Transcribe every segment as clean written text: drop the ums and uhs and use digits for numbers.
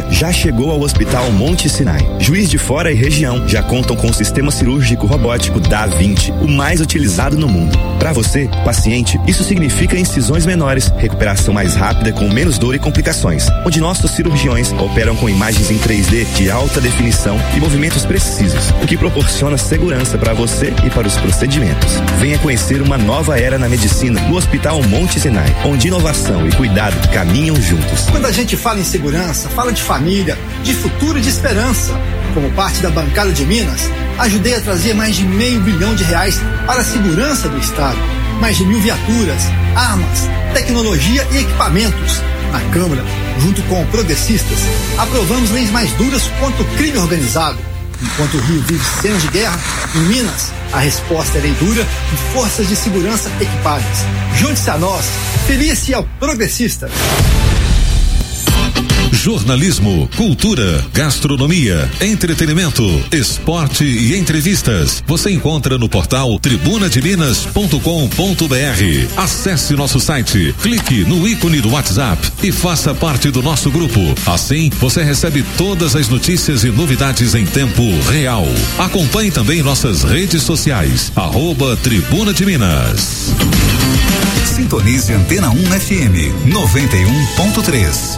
já chegou ao Hospital Monte Sinai. Juiz de Fora e região já contam com o sistema cirúrgico robótico Da-20, o mais utilizado no mundo. Para você, paciente, isso significa incisões menores, recuperação mais rápida com menos dor e complicações, onde nossos cirurgiões operam com imagens em 3D de alta definição e movimentos precisos, o que proporciona segurança para você e para os procedimentos. Venha conhecer uma nova era na medicina no Hospital Monte Sinai, onde inovação e cuidado caminham juntos. Quando a gente fala em segurança, fala de família, de futuro e de esperança. Como parte da bancada de Minas, ajudei a trazer mais de R$500 milhão para a segurança do Estado. Mais de 1.000 viaturas, armas, tecnologia e equipamentos. Na Câmara, junto com progressistas, aprovamos leis mais duras contra o crime organizado. Enquanto o Rio vive cenas de guerra, em Minas, a resposta é lei dura e forças de segurança equipadas. Junte-se a nós, filie-se ao Progressistas. Jornalismo, cultura, gastronomia, entretenimento, esporte e entrevistas. Você encontra no portal tribunademinas.com.br. Acesse nosso site, clique no ícone do WhatsApp e faça parte do nosso grupo. Assim, você recebe todas as notícias e novidades em tempo real. Acompanhe também nossas redes sociais, @Tribuna de Minas. Sintonize Antena 1 FM 91.3.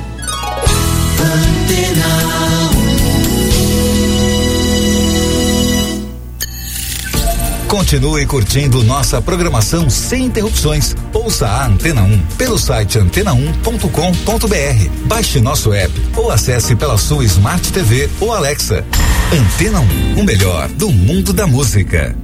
Continue curtindo nossa programação sem interrupções. Ouça a Antena 1 pelo site antena1.com.br. Baixe nosso app ou acesse pela sua Smart TV ou Alexa. Antena 1, o melhor do mundo da música.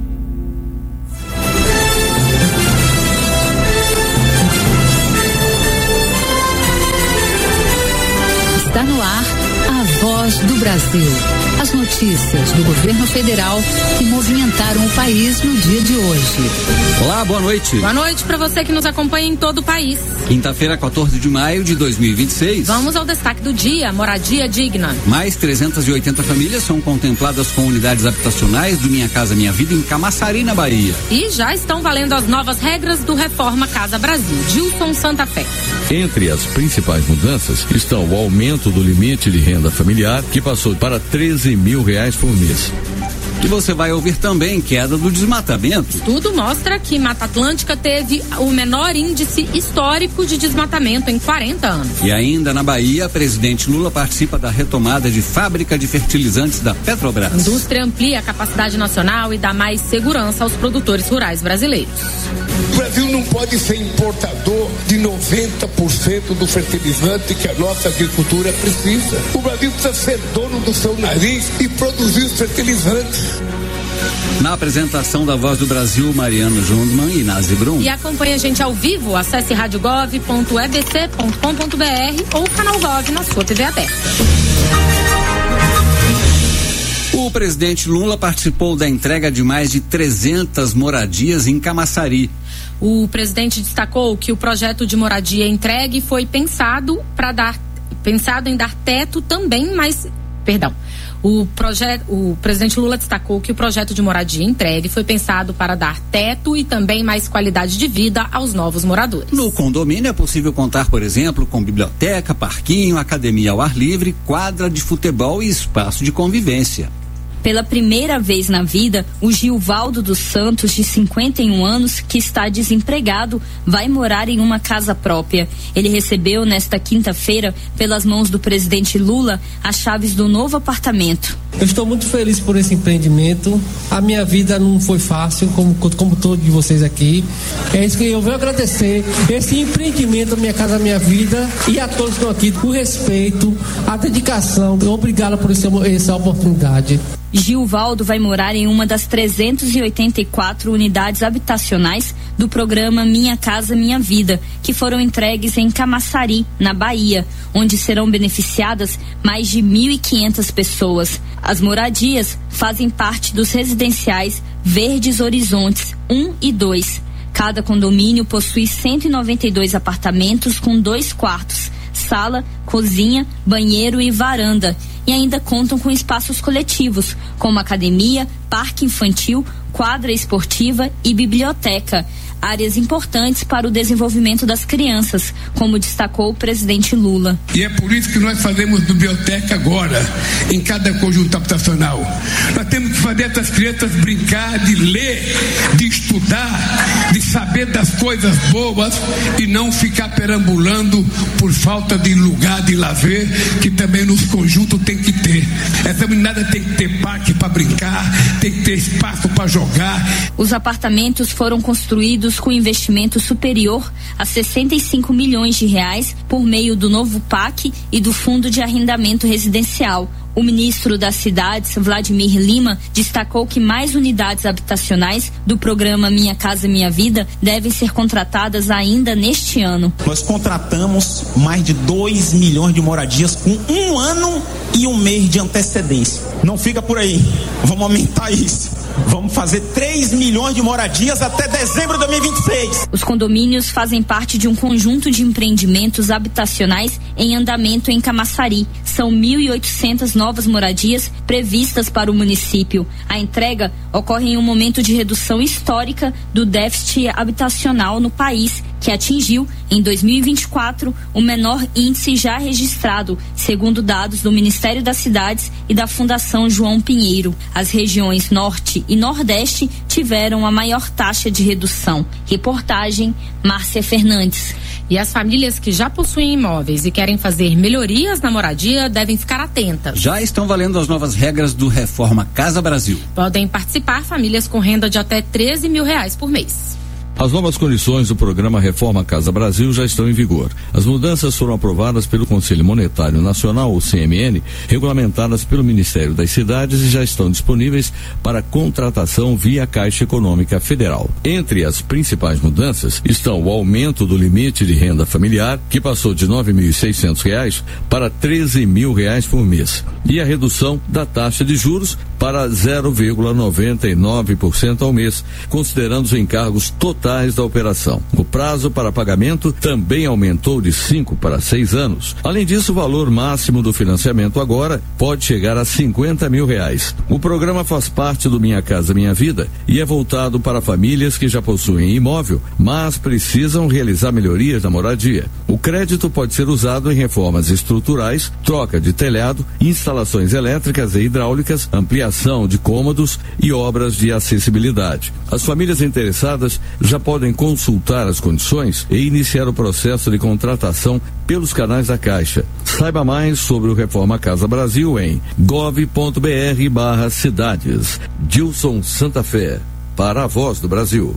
Está no ar a Voz do Brasil. As notícias do governo federal que movimentaram o país no dia de hoje. Olá, boa noite. Boa noite para você que nos acompanha em todo o país. Quinta-feira, 14 de maio de 2026. Vamos ao destaque do dia: moradia digna. Mais 380 famílias são contempladas com unidades habitacionais do Minha Casa Minha Vida em Camaçari, na Bahia. E já estão valendo as novas regras do Reforma Casa Brasil. Gilson Santa Fé. Entre as principais mudanças estão o aumento do limite de renda familiar, que passou para R$13 mil por mês. E você vai ouvir também queda do desmatamento. Tudo mostra que Mata Atlântica teve o menor índice histórico de desmatamento em 40 anos. E ainda na Bahia, presidente Lula participa da retomada de fábrica de fertilizantes da Petrobras. A indústria amplia a capacidade nacional e dá mais segurança aos produtores rurais brasileiros. O Brasil não pode ser importador de 90% do fertilizante que a nossa agricultura precisa. O Brasil precisa ser dono do seu nariz e produzir os fertilizantes. Na apresentação da Voz do Brasil, Mariano Jungmann e Nazi Brum. E acompanhe a gente ao vivo, acesse radiogov.ebc.com.br ou canal Gov na sua TV aberta. O presidente Lula participou da entrega de mais de 300 moradias em Camaçari. O presidente destacou que o projeto de moradia entregue foi pensado em dar teto também, mas, o presidente Lula destacou que o projeto de moradia entregue foi pensado para dar teto e também mais qualidade de vida aos novos moradores. No condomínio é possível contar, por exemplo, com biblioteca, parquinho, academia ao ar livre, quadra de futebol e espaço de convivência. Pela primeira vez na vida, o Gilvaldo dos Santos, de 51 anos, que está desempregado, vai morar em uma casa própria. Ele recebeu nesta quinta-feira, pelas mãos do presidente Lula, as chaves do novo apartamento. Eu estou muito feliz por esse empreendimento. A minha vida não foi fácil, como todos de vocês aqui. É isso que eu venho agradecer. Esse empreendimento, Minha Casa Minha Vida, e a todos que estão aqui, o respeito, a dedicação. Obrigado por essa oportunidade. Gilvaldo vai morar em uma das 384 unidades habitacionais do programa Minha Casa Minha Vida, que foram entregues em Camaçari, na Bahia, onde serão beneficiadas mais de 1.500 pessoas. As moradias fazem parte dos residenciais Verdes Horizontes 1 e 2. Cada condomínio possui 192 apartamentos com 2 quartos, sala, cozinha, banheiro e varanda. E ainda contam com espaços coletivos, como academia, parque infantil, quadra esportiva e biblioteca. áreas importantes para o desenvolvimento das crianças, como destacou o presidente Lula. E é por isso que nós fazemos biblioteca agora, em cada conjunto habitacional. Nós temos que fazer essas crianças brincar, de ler, de estudar, de saber das coisas boas e não ficar perambulando por falta de lugar de lazer, que também nos conjuntos tem que ter. Essa meninada tem que ter parque para brincar, tem que ter espaço para jogar. Os apartamentos foram construídos com investimento superior a 65 milhões de reais por meio do novo PAC e do Fundo de Arrendamento Residencial. O ministro das Cidades, Vladimir Lima, destacou que mais unidades habitacionais do programa Minha Casa Minha Vida devem ser contratadas ainda neste ano. Nós contratamos mais de 2 milhões de moradias com 1 ano e 1 mês de antecedência. Não fica por aí, vamos aumentar isso. Vamos fazer 3 milhões de moradias até dezembro de 2026. Os condomínios fazem parte de um conjunto de empreendimentos habitacionais em andamento em Camaçari. São 1.800 novas moradias previstas para o município. A entrega ocorre em um momento de redução histórica do déficit habitacional no país, que atingiu, em 2024, o menor índice já registrado, segundo dados do Ministério das Cidades e da Fundação João Pinheiro. As regiões Norte e Nordeste tiveram a maior taxa de redução. Reportagem, Márcia Fernandes. E as famílias que já possuem imóveis e querem fazer melhorias na moradia devem ficar atentas. Já estão valendo as novas regras do Reforma Casa Brasil. Podem participar famílias com renda de até R$13 mil por mês. As novas condições do programa Reforma Casa Brasil já estão em vigor. As mudanças foram aprovadas pelo Conselho Monetário Nacional, o CMN, regulamentadas pelo Ministério das Cidades e já estão disponíveis para contratação via Caixa Econômica Federal. Entre as principais mudanças estão o aumento do limite de renda familiar, que passou de R$ 9.600 para R$ 13 mil por mês, e a redução da taxa de juros para 0,99% ao mês, considerando os encargos totais da operação. O prazo para pagamento também aumentou de 5 para 6 anos. Além disso, o valor máximo do financiamento agora pode chegar a R$ 50 mil. O programa faz parte do Minha Casa Minha Vida e é voltado para famílias que já possuem imóvel, mas precisam realizar melhorias na moradia. O crédito pode ser usado em reformas estruturais, troca de telhado, instalações elétricas e hidráulicas, ampliação de cômodos e obras de acessibilidade. As famílias interessadas já podem consultar as condições e iniciar o processo de contratação pelos canais da Caixa. Saiba mais sobre o Reforma Casa Brasil em gov.br/cidades. Dilson Santa Fé, para a Voz do Brasil.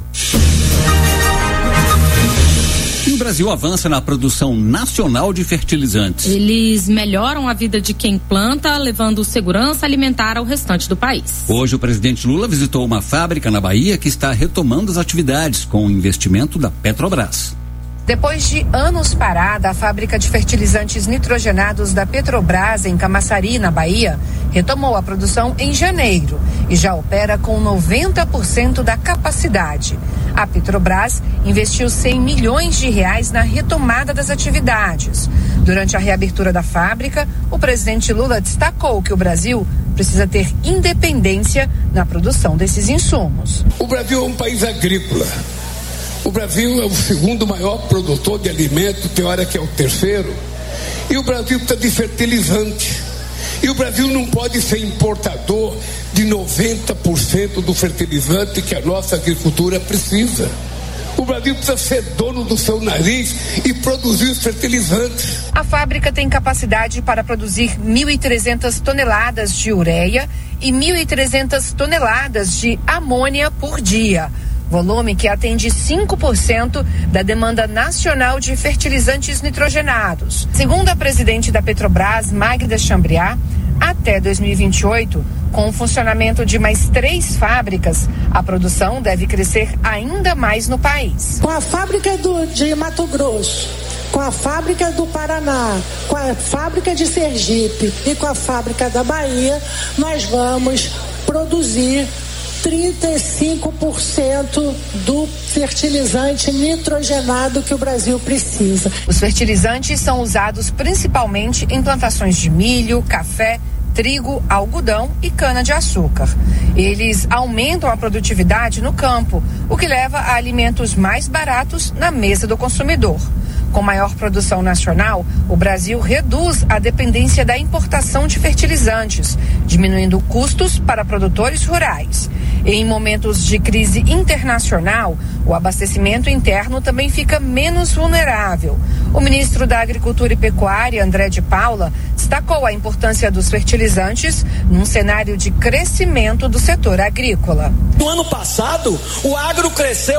E o Brasil avança na produção nacional de fertilizantes. Eles melhoram a vida de quem planta, levando segurança alimentar ao restante do país. Hoje o presidente Lula visitou uma fábrica na Bahia que está retomando as atividades com o investimento da Petrobras. Depois de anos parada, a fábrica de fertilizantes nitrogenados da Petrobras, em Camaçari, na Bahia, retomou a produção em janeiro e já opera com 90% da capacidade. A Petrobras investiu R$100 milhões na retomada das atividades. Durante a reabertura da fábrica, o presidente Lula destacou que o Brasil precisa ter independência na produção desses insumos. O Brasil é um país agrícola. O Brasil é o segundo maior produtor de alimento, tem hora que é o terceiro. E o Brasil precisa de fertilizante. E o Brasil não pode ser importador de 90% do fertilizante que a nossa agricultura precisa. O Brasil precisa ser dono do seu nariz e produzir os fertilizantes. A fábrica tem capacidade para produzir 1.300 toneladas de ureia e 1.300 toneladas de amônia por dia. Volume que atende 5% da demanda nacional de fertilizantes nitrogenados. Segundo a presidente da Petrobras, Magda Chambriard, até 2028, com o funcionamento de mais 3 fábricas, a produção deve crescer ainda mais no país. Com a fábrica de Mato Grosso, com a fábrica do Paraná, com a fábrica de Sergipe e com a fábrica da Bahia, nós vamos produzir 35% do fertilizante nitrogenado que o Brasil precisa. Os fertilizantes são usados principalmente em plantações de milho, café, trigo, algodão e cana-de-açúcar. Eles aumentam a produtividade no campo, o que leva a alimentos mais baratos na mesa do consumidor. Com maior produção nacional, o Brasil reduz a dependência da importação de fertilizantes, diminuindo custos para produtores rurais. Em momentos de crise internacional, o abastecimento interno também fica menos vulnerável. O ministro da Agricultura e Pecuária, André de Paula, destacou a importância dos fertilizantes num cenário de crescimento do setor agrícola. No ano passado, o agro cresceu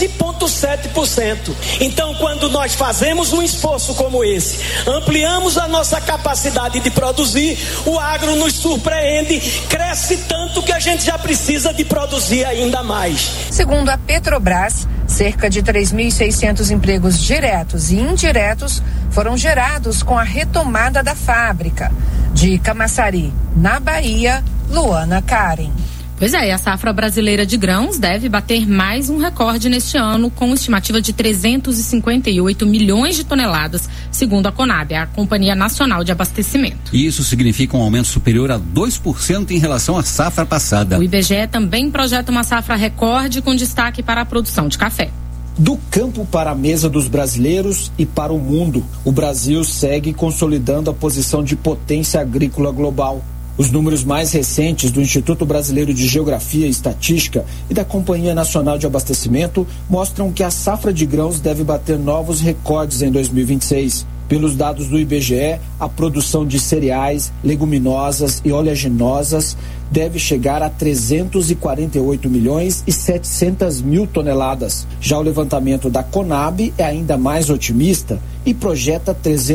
11,7%. Então, quando nós fazemos um esforço como esse, ampliamos a nossa capacidade de produzir, o agro nos surpreende, cresce tanto que a gente já precisa de produzir ainda mais. Segundo a Petrobras, cerca de 3.600 empregos diretos e indiretos foram gerados com a retomada da fábrica. De Camaçari, na Bahia, Luana Karen. Pois é, a safra brasileira de grãos deve bater mais um recorde neste ano, com estimativa de 358 milhões de toneladas, segundo a Conab, a Companhia Nacional de Abastecimento. Isso significa um aumento superior a 2% em relação à safra passada. O IBGE também projeta uma safra recorde com destaque para a produção de café. Do campo para a mesa dos brasileiros e para o mundo, o Brasil segue consolidando a posição de potência agrícola global. Os números mais recentes do Instituto Brasileiro de Geografia e Estatística e da Companhia Nacional de Abastecimento mostram que a safra de grãos deve bater novos recordes em 2026. Pelos dados do IBGE, a produção de cereais, leguminosas e oleaginosas deve chegar a 348 milhões e 700 mil toneladas. Já o levantamento da Conab é ainda mais otimista e projeta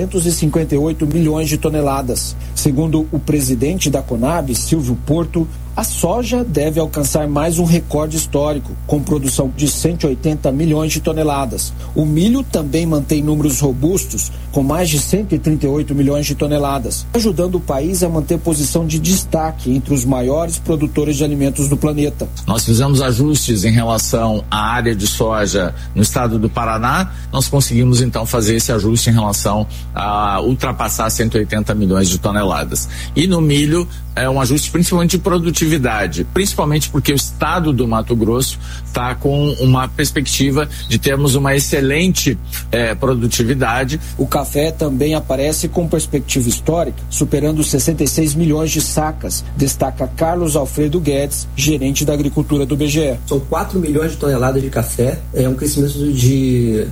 358 milhões de toneladas. Segundo o presidente da Conab, Silvio Porto, a soja deve alcançar mais um recorde histórico, com produção de 180 milhões de toneladas. O milho também mantém números robustos, com mais de 138 milhões de toneladas, ajudando o país a manter posição de destaque entre os maiores produtores de alimentos do planeta. Nós fizemos ajustes em relação à área de soja no estado do Paraná. Nós conseguimos então fazer esse ajuste em relação a ultrapassar 180 milhões de toneladas. E no milho é um ajuste principalmente de produtividade, principalmente porque o estado do Mato Grosso está com uma perspectiva de termos uma excelente produtividade. O café também aparece com perspectiva histórica, superando 66 milhões de sacas, destaca Carlos Alfredo Guedes, gerente da agricultura do IBGE. São 4 milhões de toneladas de café, é um crescimento de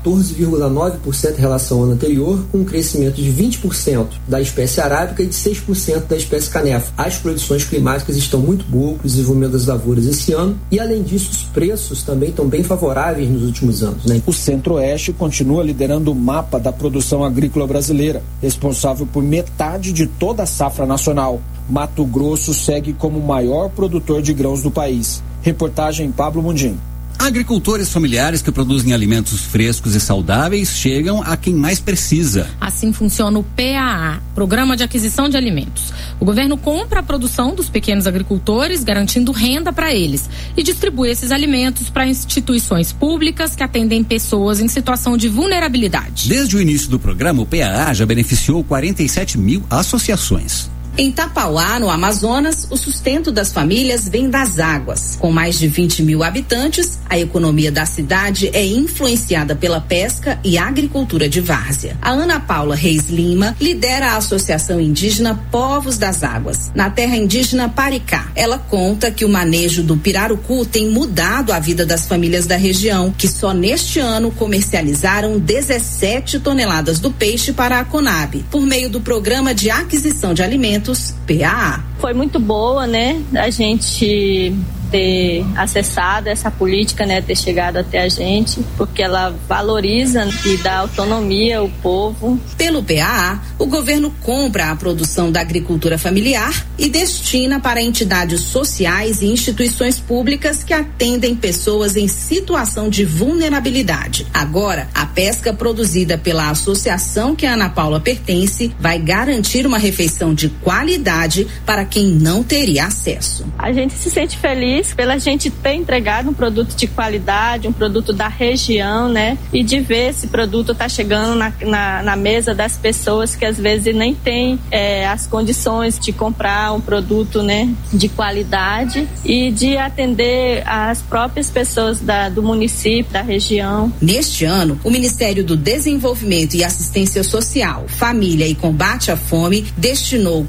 14,9% em relação ao ano anterior, com um crescimento de 20% da espécie arábica e de 6% da espécie canefa. As condições climáticas estão muito boas para o desenvolvimento das lavouras esse ano e, além disso, os preços também estão bem favoráveis nos últimos anos, né? O Centro-Oeste continua liderando o mapa da produção agrícola brasileira, responsável por metade de toda a safra nacional. Mato Grosso segue como o maior produtor de grãos do país. Reportagem Pablo Mundim. Agricultores familiares que produzem alimentos frescos e saudáveis chegam a quem mais precisa. Assim funciona o PAA, Programa de Aquisição de Alimentos. O governo compra a produção dos pequenos agricultores, garantindo renda para eles, e distribui esses alimentos para instituições públicas que atendem pessoas em situação de vulnerabilidade. Desde o início do programa, o PAA já beneficiou 47 mil associações. Em Tapauá, no Amazonas, o sustento das famílias vem das águas. Com mais de 20 mil habitantes, a economia da cidade é influenciada pela pesca e agricultura de várzea. A Ana Paula Reis Lima lidera a Associação Indígena Povos das Águas, na terra indígena Paricá. Ela conta que o manejo do pirarucu tem mudado a vida das famílias da região, que só neste ano comercializaram 17 toneladas do peixe para a Conab, por meio do Programa de Aquisição de Alimentos, PAA. Foi muito boa, né? A gente ter acessado essa política, né, ter chegado até a gente, porque ela valoriza e dá autonomia ao povo. Pelo PAA, o governo compra a produção da agricultura familiar e destina para entidades sociais e instituições públicas que atendem pessoas em situação de vulnerabilidade. Agora, a pesca produzida pela associação que a Ana Paula pertence vai garantir uma refeição de qualidade para quem não teria acesso. A gente se sente feliz feliz pela gente ter entregado um produto de qualidade, um produto da região, né? E de ver esse produto tá chegando na mesa das pessoas que às vezes nem tem as condições de comprar um produto, né, de qualidade e de atender as próprias pessoas do município, da região. Neste ano, o Ministério do Desenvolvimento e Assistência Social, Família e Combate à Fome destinou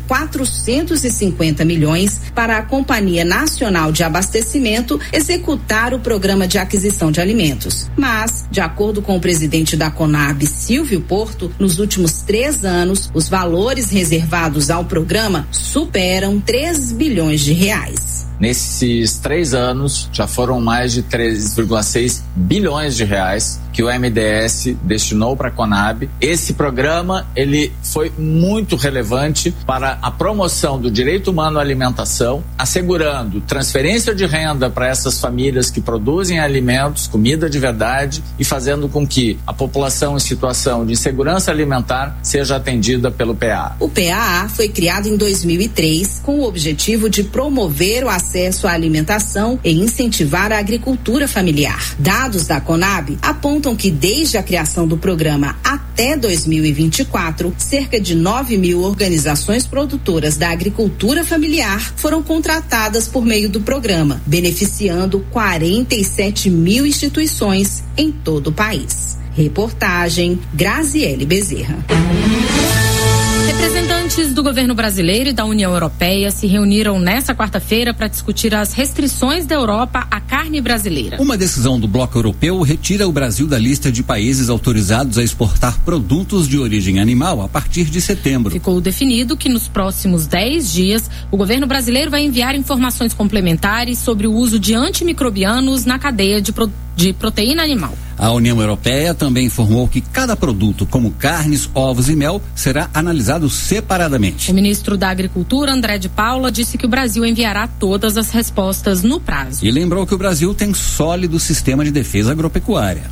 450 milhões para a Companhia Nacional de Abastecimento executar o programa de aquisição de alimentos. Mas, de acordo com o presidente da CONAB, Silvio Porto, nos últimos 3 anos, os valores reservados ao programa superam 3 bilhões de reais. Nesses 3 anos, já foram mais de 3,6 bilhões de reais que o MDS destinou para a CONAB. Esse programa, ele foi muito relevante para a promoção do direito humano à alimentação, assegurando transferência de renda para essas famílias que produzem alimentos, comida de verdade, e fazendo com que a população em situação de insegurança alimentar seja atendida pelo PAA. O PAA foi criado em 2003 com o objetivo de promover o acesso à alimentação e incentivar a agricultura familiar. Dados da CONAB apontam que desde a criação do programa até 2024, cerca de 9.000 organizações produtoras da agricultura familiar foram contratadas por meio do programa, beneficiando 47.000 instituições em todo o país. Reportagem Graziele Bezerra. Representantes do governo brasileiro e da União Europeia se reuniram nesta quarta-feira para discutir as restrições da Europa à carne brasileira. Uma decisão do bloco europeu retira o Brasil da lista de países autorizados a exportar produtos de origem animal a partir de setembro. Ficou definido que nos próximos 10 dias o governo brasileiro vai enviar informações complementares sobre o uso de antimicrobianos na cadeia de proteína animal. A União Europeia também informou que cada produto, como carnes, ovos e mel, será analisado separadamente. O ministro da Agricultura, André de Paula, disse que o Brasil enviará todas as respostas no prazo. E lembrou que o Brasil tem sólido sistema de defesa agropecuária.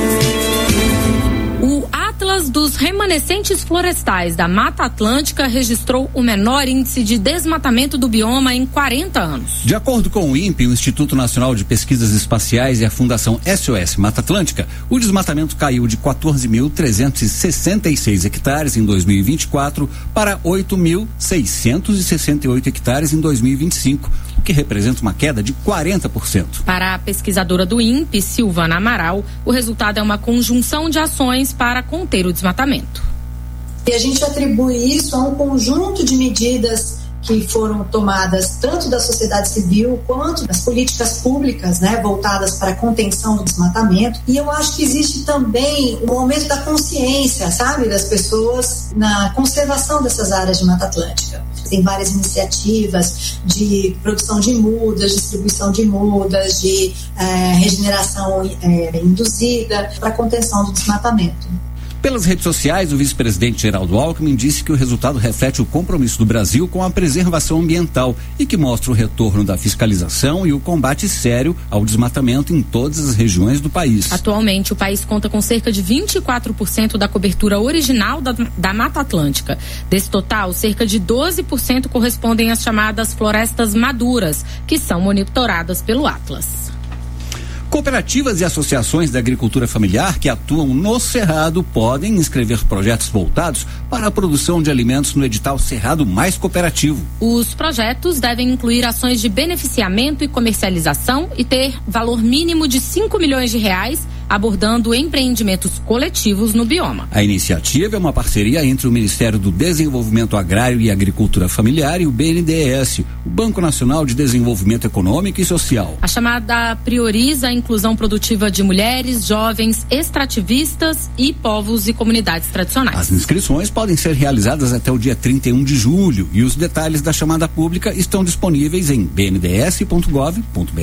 O Atlas dos Remanescentes Florestais da Mata Atlântica registrou o menor índice de desmatamento do bioma em 40 anos. De acordo com o INPE, o Instituto Nacional de Pesquisas Espaciais, e a Fundação SOS Mata Atlântica, o desmatamento caiu de 14.366 hectares em 2024 para 8.668 hectares em 2025, o que representa uma queda de 40%. Para a pesquisadora do INPE, Silvana Amaral, o resultado é uma conjunção de ações para conter o desmatamento. E a gente atribui isso a um conjunto de medidas que foram tomadas tanto da sociedade civil quanto das políticas públicas, né, voltadas para a contenção do desmatamento. E eu acho que existe também um aumento da consciência, sabe, das pessoas na conservação dessas áreas de Mata Atlântica. Tem várias iniciativas de produção de mudas, distribuição de mudas, de regeneração induzida para a contenção do desmatamento. Pelas redes sociais, o vice-presidente Geraldo Alckmin disse que o resultado reflete o compromisso do Brasil com a preservação ambiental e que mostra o retorno da fiscalização e o combate sério ao desmatamento em todas as regiões do país. Atualmente, o país conta com cerca de 24% da cobertura original da Mata Atlântica. Desse total, cerca de 12% correspondem às chamadas florestas maduras, que são monitoradas pelo Atlas. Cooperativas e associações da agricultura familiar que atuam no Cerrado podem inscrever projetos voltados para a produção de alimentos no edital Cerrado Mais Cooperativo. Os projetos devem incluir ações de beneficiamento e comercialização e ter valor mínimo de R$5 milhões, abordando empreendimentos coletivos no bioma. A iniciativa é uma parceria entre o Ministério do Desenvolvimento Agrário e Agricultura Familiar e o BNDES, o Banco Nacional de Desenvolvimento Econômico e Social. A chamada prioriza a inclusão produtiva de mulheres, jovens, extrativistas e povos e comunidades tradicionais. As inscrições podem ser realizadas até o dia 31 de julho e os detalhes da chamada pública estão disponíveis em bnds.gov.br.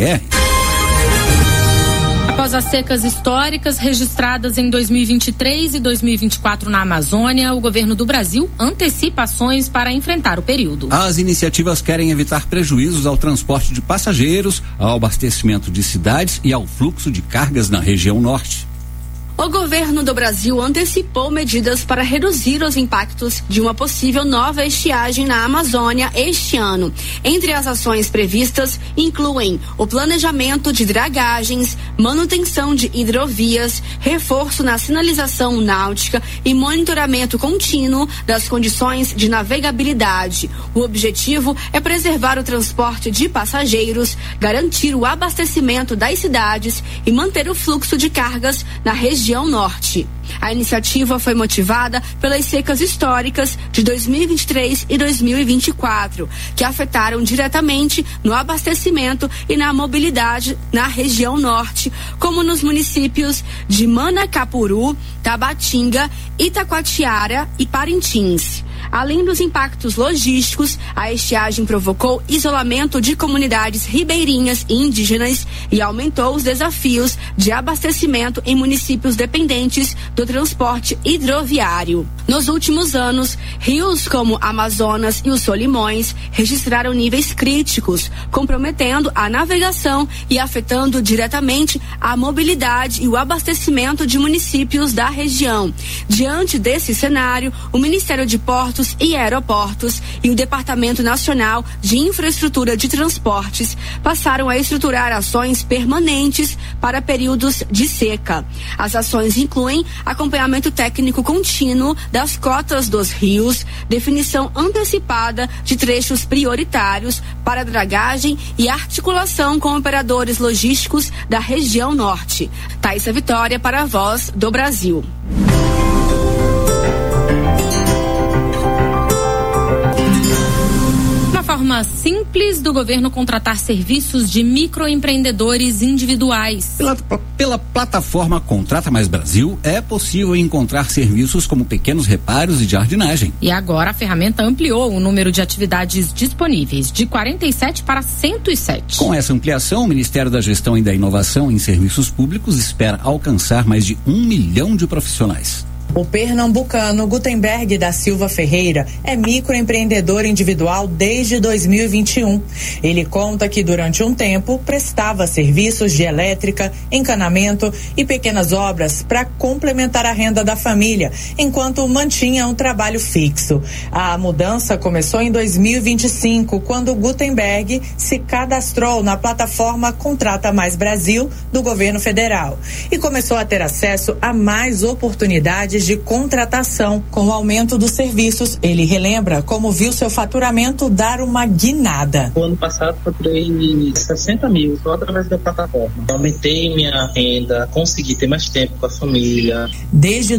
Após as secas históricas registradas em 2023 e 2024 na Amazônia, o governo do Brasil antecipa ações para enfrentar o período. As iniciativas querem evitar prejuízos ao transporte de passageiros, ao abastecimento de cidades e ao fluxo de cargas na região norte. O governo do Brasil antecipou medidas para reduzir os impactos de uma possível nova estiagem na Amazônia este ano. Entre as ações previstas incluem o planejamento de dragagens, manutenção de hidrovias, reforço na sinalização náutica e monitoramento contínuo das condições de navegabilidade. O objetivo é preservar o transporte de passageiros, garantir o abastecimento das cidades e manter o fluxo de cargas na região norte. A iniciativa foi motivada pelas secas históricas de 2023 e 2024, que afetaram diretamente no abastecimento e na mobilidade na região norte, como nos municípios de Manacapuru, Tabatinga, Itacoatiara e Parintins. Além dos impactos logísticos, a estiagem provocou isolamento de comunidades ribeirinhas e indígenas e aumentou os desafios de abastecimento em municípios dependentes do transporte hidroviário. Nos últimos anos, rios como Amazonas e os Solimões registraram níveis críticos, comprometendo a navegação e afetando diretamente a mobilidade e o abastecimento de municípios da região. Diante desse cenário, o Ministério de Portos e Aeroportos e o Departamento Nacional de Infraestrutura de Transportes passaram a estruturar ações permanentes para períodos de seca. As ações incluem acompanhamento técnico contínuo das cotas dos rios, definição antecipada de trechos prioritários para dragagem e articulação com operadores logísticos da região norte. Thaisa Vitória para a Voz do Brasil. Forma simples do governo contratar serviços de microempreendedores individuais. Pela plataforma Contrata Mais Brasil, é possível encontrar serviços como pequenos reparos e jardinagem. E agora a ferramenta ampliou o número de atividades disponíveis, de 47 para 107. Com essa ampliação, o Ministério da Gestão e da Inovação em Serviços Públicos espera alcançar mais de 1 milhão de profissionais. O pernambucano Gutenberg da Silva Ferreira é microempreendedor individual desde 2021. Ele conta que durante um tempo prestava serviços de elétrica, encanamento e pequenas obras para complementar a renda da família, enquanto mantinha um trabalho fixo. A mudança começou em 2025, quando Gutenberg se cadastrou na plataforma Contrata Mais Brasil do governo federal e começou a ter acesso a mais oportunidades de contratação. Com o aumento dos serviços, ele relembra como viu seu faturamento dar uma guinada. O ano passado faturei 60 mil só através da plataforma. Aumentei minha renda, consegui ter mais tempo com a família. Desde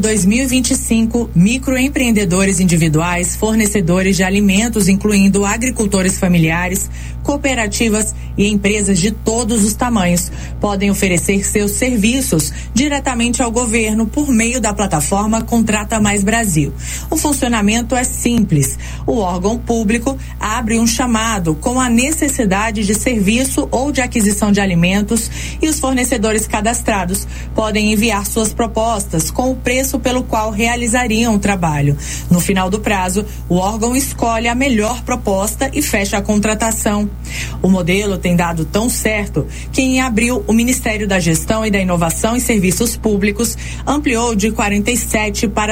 2025, microempreendedores individuais, fornecedores de alimentos, incluindo agricultores familiares, cooperativas e empresas de todos os tamanhos, podem oferecer seus serviços diretamente ao governo por meio da plataforma Contrata Mais Brasil. O funcionamento é simples. O órgão público abre um chamado com a necessidade de serviço ou de aquisição de alimentos e os fornecedores cadastrados podem enviar suas propostas com o preço pelo qual realizariam o trabalho. No final do prazo, o órgão escolhe a melhor proposta e fecha a contratação. O modelo tem dado tão certo que em abril o Ministério da Gestão e da Inovação em Serviços Públicos ampliou de 47 para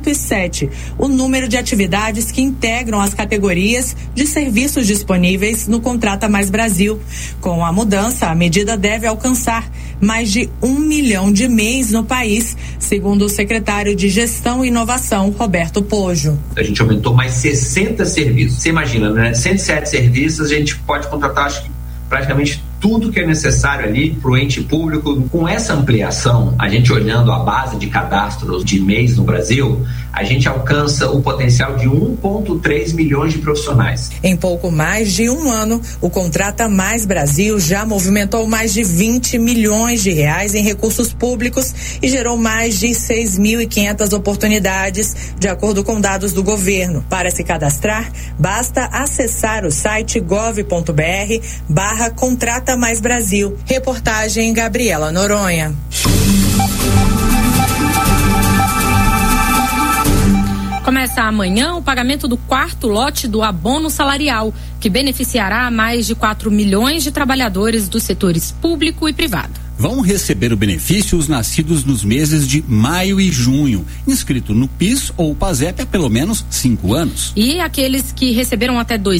107 o número de atividades que integram as categorias de serviços disponíveis no Contrata Mais Brasil. Com a mudança, a medida deve alcançar mais de 1 milhão de MEIs no país, segundo o secretário de Gestão e Inovação, Roberto Pojo. A gente aumentou mais 60 serviços. Você imagina, né? 107 serviços, a gente pode contratar, acho que praticamente tudo que é necessário ali para o ente público. Com essa ampliação, a gente olhando a base de cadastros de MEIs no Brasil, a gente alcança o potencial de 1,3 milhões de profissionais. Em pouco mais de um ano, o Contrata Mais Brasil já movimentou mais de 20 milhões de reais em recursos públicos e gerou mais de 6.500 oportunidades, de acordo com dados do governo. Para se cadastrar, basta acessar o site gov.br/Contrata Mais Brasil. Reportagem Gabriela Noronha. Começa amanhã o pagamento do 4º lote do abono salarial, que beneficiará mais de 4 milhões de trabalhadores dos setores público e privado. Vão receber o benefício os nascidos nos meses de maio e junho, inscrito no PIS ou PASEP há pelo menos 5 anos. E aqueles que receberam até R$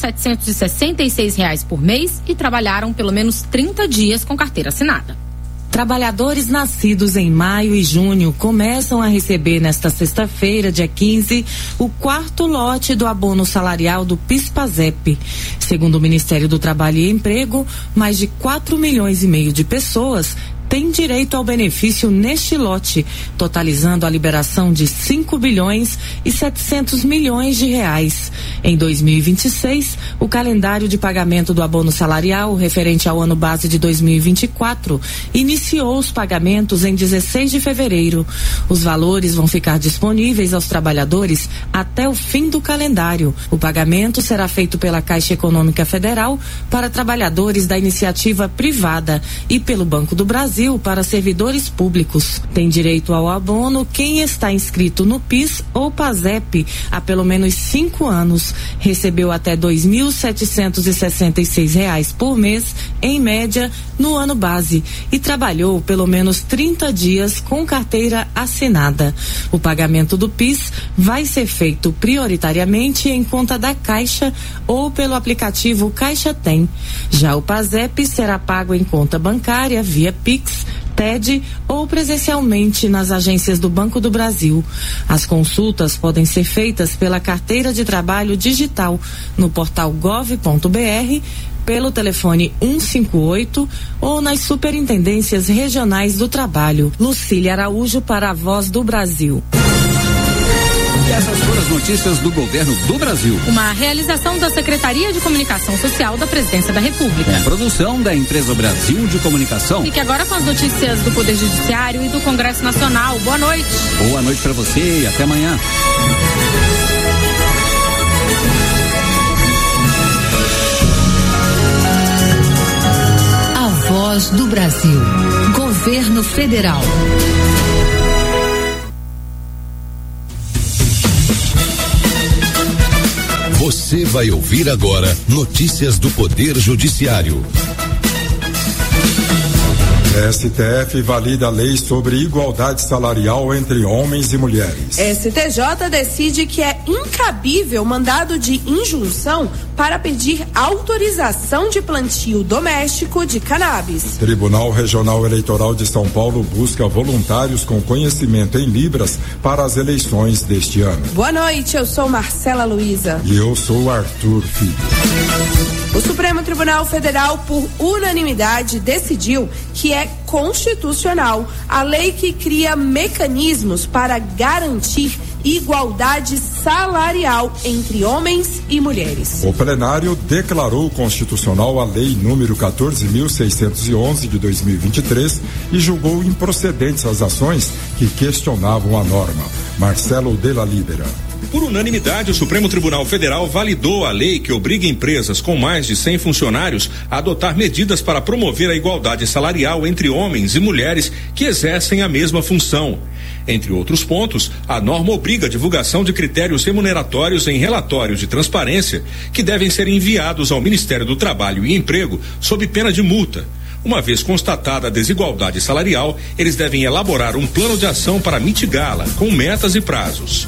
2.766 por mês e trabalharam pelo menos 30 dias com carteira assinada. Trabalhadores nascidos em maio e junho começam a receber nesta sexta-feira, dia 15, o 4º lote do abono salarial do PIS/PASEP. Segundo o Ministério do Trabalho e Emprego, mais de 4,5 milhões de pessoas têm direito ao benefício neste lote, totalizando a liberação de 5 bilhões e 700 milhões de reais. Em 2026, o calendário de pagamento do abono salarial, referente ao ano base de 2024, iniciou os pagamentos em 16 de fevereiro. Os valores vão ficar disponíveis aos trabalhadores até o fim do calendário. O pagamento será feito pela Caixa Econômica Federal para trabalhadores da iniciativa privada e pelo Banco do Brasil para servidores públicos. Tem direito ao abono quem está inscrito no PIS ou PASEP há pelo menos 5 anos, recebeu até R$ 2.766 por mês, em média, no ano base, e trabalhou pelo menos 30 dias com carteira assinada. O pagamento do PIS vai ser feito prioritariamente em conta da Caixa ou pelo aplicativo Caixa Tem. Já o PASEP será pago em conta bancária via Pix, TED ou presencialmente nas agências do Banco do Brasil. As consultas podem ser feitas pela carteira de trabalho digital no portal gov.br, pelo telefone 158 ou nas superintendências regionais do trabalho. Lucília Araújo para a Voz do Brasil. E essas foram as notícias do governo do Brasil. Uma realização da Secretaria de Comunicação Social da Presidência da República. Com produção da Empresa Brasil de Comunicação. Fique agora com as notícias do Poder Judiciário e do Congresso Nacional. Boa noite. Boa noite para você e até amanhã. A Voz do Brasil. Governo Federal. Você vai ouvir agora notícias do Poder Judiciário. STF valida a lei sobre igualdade salarial entre homens e mulheres. STJ decide que é incabível mandado de injunção para pedir autorização de plantio doméstico de cannabis. Tribunal Regional Eleitoral de São Paulo busca voluntários com conhecimento em Libras para as eleições deste ano. Boa noite, eu sou Marcela Luiza. E eu sou Arthur Filho. O Supremo Tribunal Federal, por unanimidade, decidiu que é constitucional a lei que cria mecanismos para garantir igualdade salarial entre homens e mulheres. O plenário declarou constitucional a lei número 14.611 de 2023 e julgou improcedentes as ações que questionavam a norma. Marcelo Della Libera. Por unanimidade, o Supremo Tribunal Federal validou a lei que obriga empresas com mais de 100 funcionários a adotar medidas para promover a igualdade salarial entre homens e mulheres que exercem a mesma função. Entre outros pontos, a norma obriga a divulgação de critérios remuneratórios em relatórios de transparência que devem ser enviados ao Ministério do Trabalho e Emprego sob pena de multa. Uma vez constatada a desigualdade salarial, eles devem elaborar um plano de ação para mitigá-la, com metas e prazos.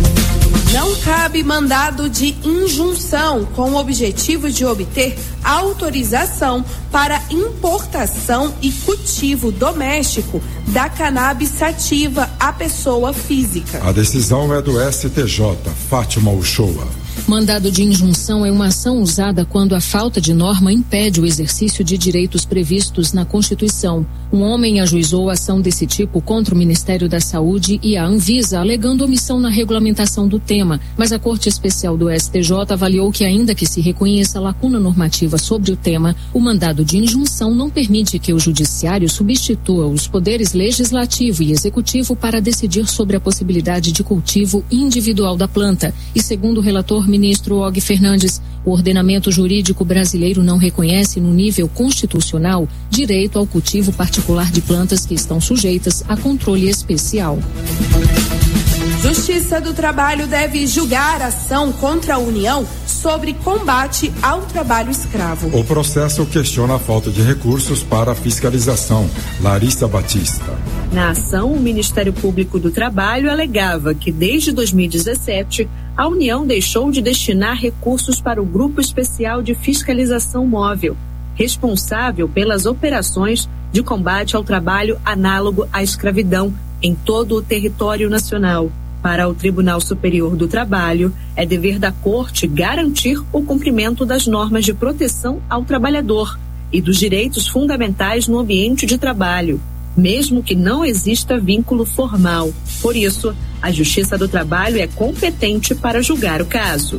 Não cabe mandado de injunção com o objetivo de obter autorização para importação e cultivo doméstico da cannabis sativa à pessoa física. A decisão é do STJ, Fátima Uchoa. Mandado de injunção é uma ação usada quando a falta de norma impede o exercício de direitos previstos na Constituição. Um homem ajuizou ação desse tipo contra o Ministério da Saúde e a Anvisa, alegando omissão na regulamentação do tema, mas a Corte Especial do STJ avaliou que, ainda que se reconheça a lacuna normativa sobre o tema, o mandado de injunção não permite que o Judiciário substitua os poderes legislativo e executivo para decidir sobre a possibilidade de cultivo individual da planta. E, segundo o relator ministro Og Fernandes, o ordenamento jurídico brasileiro não reconhece no nível constitucional direito ao cultivo particular de plantas que estão sujeitas a controle especial. Justiça do Trabalho deve julgar ação contra a União sobre combate ao trabalho escravo. O processo questiona a falta de recursos para a fiscalização. Larissa Batista. Na ação, o Ministério Público do Trabalho alegava que desde 2017 a União deixou de destinar recursos para o Grupo Especial de Fiscalização Móvel, responsável pelas operações de combate ao trabalho análogo à escravidão em todo o território nacional. Para o Tribunal Superior do Trabalho, é dever da Corte garantir o cumprimento das normas de proteção ao trabalhador e dos direitos fundamentais no ambiente de trabalho, mesmo que não exista vínculo formal. Por isso, a Justiça do Trabalho é competente para julgar o caso.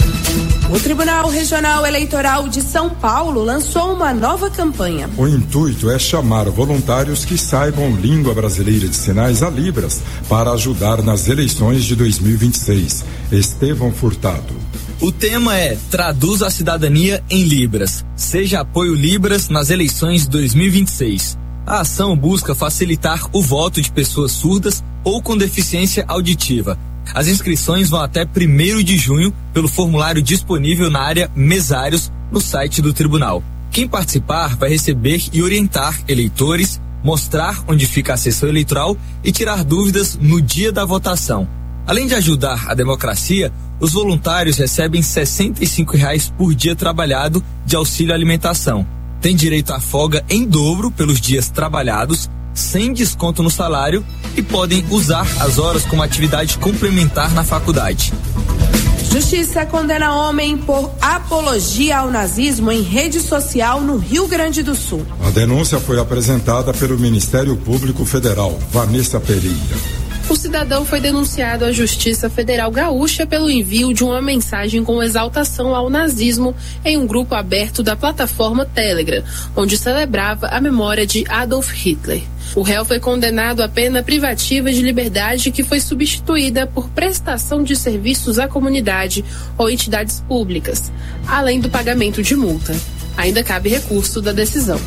O Tribunal Regional Eleitoral de São Paulo lançou uma nova campanha. O intuito é chamar voluntários que saibam língua brasileira de sinais a Libras para ajudar nas eleições de 2026. Estevão Furtado. O tema é Traduz a Cidadania em Libras. Seja apoio Libras nas eleições de 2026. A ação busca facilitar o voto de pessoas surdas ou com deficiência auditiva. As inscrições vão até 1º de junho pelo formulário disponível na área Mesários no site do tribunal. Quem participar vai receber e orientar eleitores, mostrar onde fica a sessão eleitoral e tirar dúvidas no dia da votação. Além de ajudar a democracia, os voluntários recebem R$ 65,00 por dia trabalhado de auxílio alimentação. Tem direito à folga em dobro pelos dias trabalhados, sem desconto no salário, e podem usar as horas como atividade complementar na faculdade. Justiça condena homem por apologia ao nazismo em rede social no Rio Grande do Sul. A denúncia foi apresentada pelo Ministério Público Federal. Vanessa Pereira. O cidadão foi denunciado à Justiça Federal Gaúcha pelo envio de uma mensagem com exaltação ao nazismo em um grupo aberto da plataforma Telegram, onde celebrava a memória de Adolf Hitler. O réu foi condenado à pena privativa de liberdade, que foi substituída por prestação de serviços à comunidade ou entidades públicas, além do pagamento de multa. Ainda cabe recurso da decisão.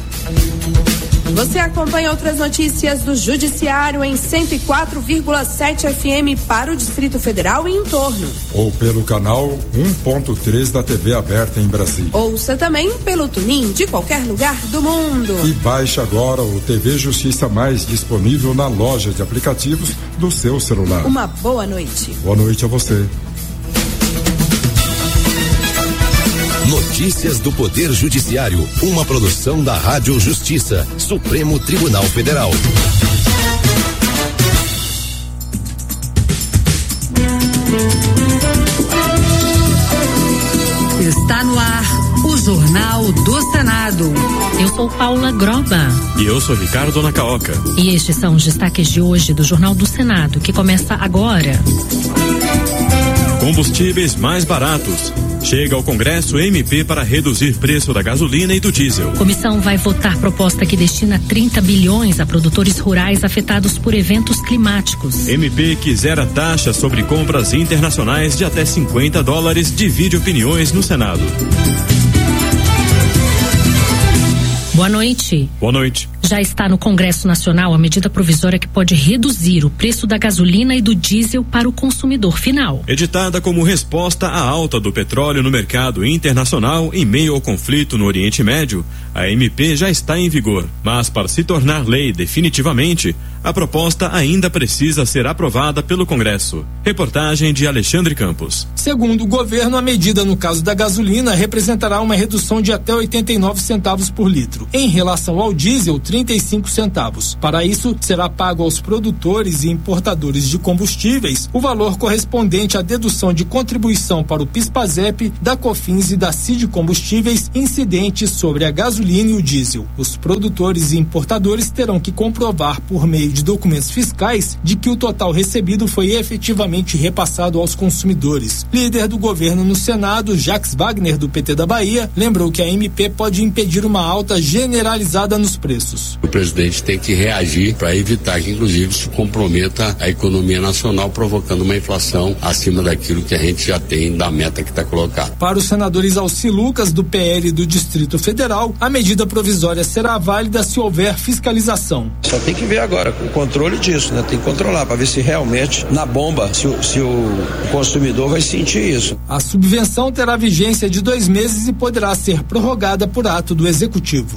Você acompanha outras notícias do Judiciário em 104,7 FM para o Distrito Federal e em torno. Ou pelo canal 1.3 da TV aberta em Brasília. Ouça também pelo TuneIn de qualquer lugar do mundo. E baixe agora o TV Justiça Mais, disponível na loja de aplicativos do seu celular. Uma boa noite. Boa noite a você. Notícias do Poder Judiciário, uma produção da Rádio Justiça, Supremo Tribunal Federal. Está no ar o Jornal do Senado. Eu sou Paula Groba. E eu sou Ricardo Nacaoca. E estes são os destaques de hoje do Jornal do Senado, que começa agora. Combustíveis mais baratos. Chega ao Congresso MP para reduzir preço da gasolina e do diesel. Comissão vai votar proposta que destina 30 bilhões a produtores rurais afetados por eventos climáticos. MP que zera taxa sobre compras internacionais de até $50, divide opiniões no Senado. Boa noite. Boa noite. Já está no Congresso Nacional a medida provisória que pode reduzir o preço da gasolina e do diesel para o consumidor final. Editada como resposta à alta do petróleo no mercado internacional em meio ao conflito no Oriente Médio, a MP já está em vigor. Mas para se tornar lei definitivamente, a proposta ainda precisa ser aprovada pelo Congresso. Reportagem de Alexandre Campos. Segundo o governo, a medida no caso da gasolina representará uma redução de até 89 centavos por litro. Em relação ao diesel, 35 centavos. Para isso, será pago aos produtores e importadores de combustíveis o valor correspondente à dedução de contribuição para o PIS/PASEP, da COFINS e da CID Combustíveis incidentes sobre a gasolina e o diesel. Os produtores e importadores terão que comprovar por meio de documentos fiscais de que o total recebido foi efetivamente repassado aos consumidores. Líder do governo no Senado, Jacques Wagner, do PT da Bahia, lembrou que a MP pode impedir uma alta generalizada nos preços. O presidente tem que reagir para evitar que, inclusive, se comprometa a economia nacional, provocando uma inflação acima daquilo que a gente já tem da meta que está colocada. Para o senador Isalci Lucas, do PL do Distrito Federal, a medida provisória será válida se houver fiscalização. Só tem que ver agora, o controle disso, né? Tem que controlar para ver se realmente na bomba, se o consumidor vai sentir isso. A subvenção terá vigência de 2 meses e poderá ser prorrogada por ato do Executivo.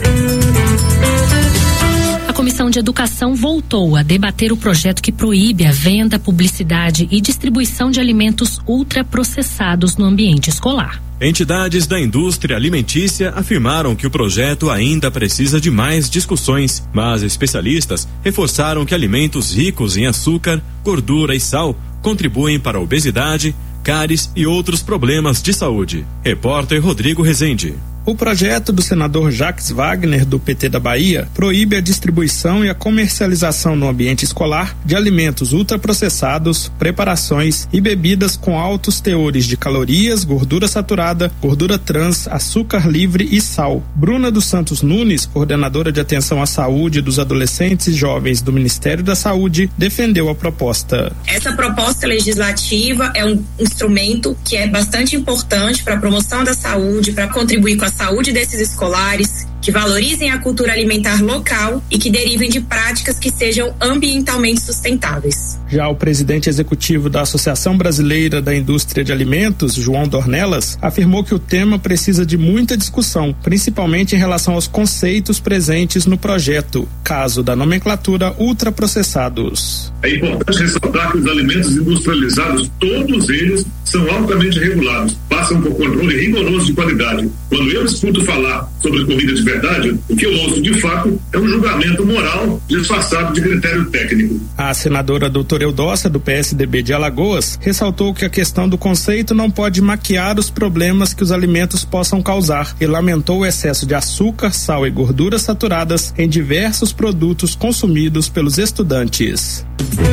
A Comissão de Educação voltou a debater o projeto que proíbe a venda, publicidade e distribuição de alimentos ultraprocessados no ambiente escolar. Entidades da indústria alimentícia afirmaram que o projeto ainda precisa de mais discussões, mas especialistas reforçaram que alimentos ricos em açúcar, gordura e sal contribuem para a obesidade, cáries e outros problemas de saúde. Repórter Rodrigo Rezende. O projeto do senador Jacques Wagner, do PT da Bahia, proíbe a distribuição e a comercialização no ambiente escolar de alimentos ultraprocessados, preparações e bebidas com altos teores de calorias, gordura saturada, gordura trans, açúcar livre e sal. Bruna dos Santos Nunes, coordenadora de atenção à saúde dos adolescentes e jovens do Ministério da Saúde, defendeu a proposta. Essa proposta legislativa é um instrumento que é bastante importante para a promoção da saúde, para contribuir com a saúde desses escolares, que valorizem a cultura alimentar local e que derivem de práticas que sejam ambientalmente sustentáveis. Já o presidente executivo da Associação Brasileira da Indústria de Alimentos, João Dornelas, afirmou que o tema precisa de muita discussão, principalmente em relação aos conceitos presentes no projeto, caso da nomenclatura ultraprocessados. É importante ressaltar que os alimentos industrializados, todos eles, são altamente regulados, passam por controle rigoroso de qualidade. Quando eu escuto falar sobre comida de verdade, o que eu ouço de fato é um julgamento moral disfarçado de critério técnico. A senadora doutora Eudócia, do PSDB de Alagoas, ressaltou que a questão do conceito não pode maquiar os problemas que os alimentos possam causar e lamentou o excesso de açúcar, sal e gorduras saturadas em diversos produtos consumidos pelos estudantes.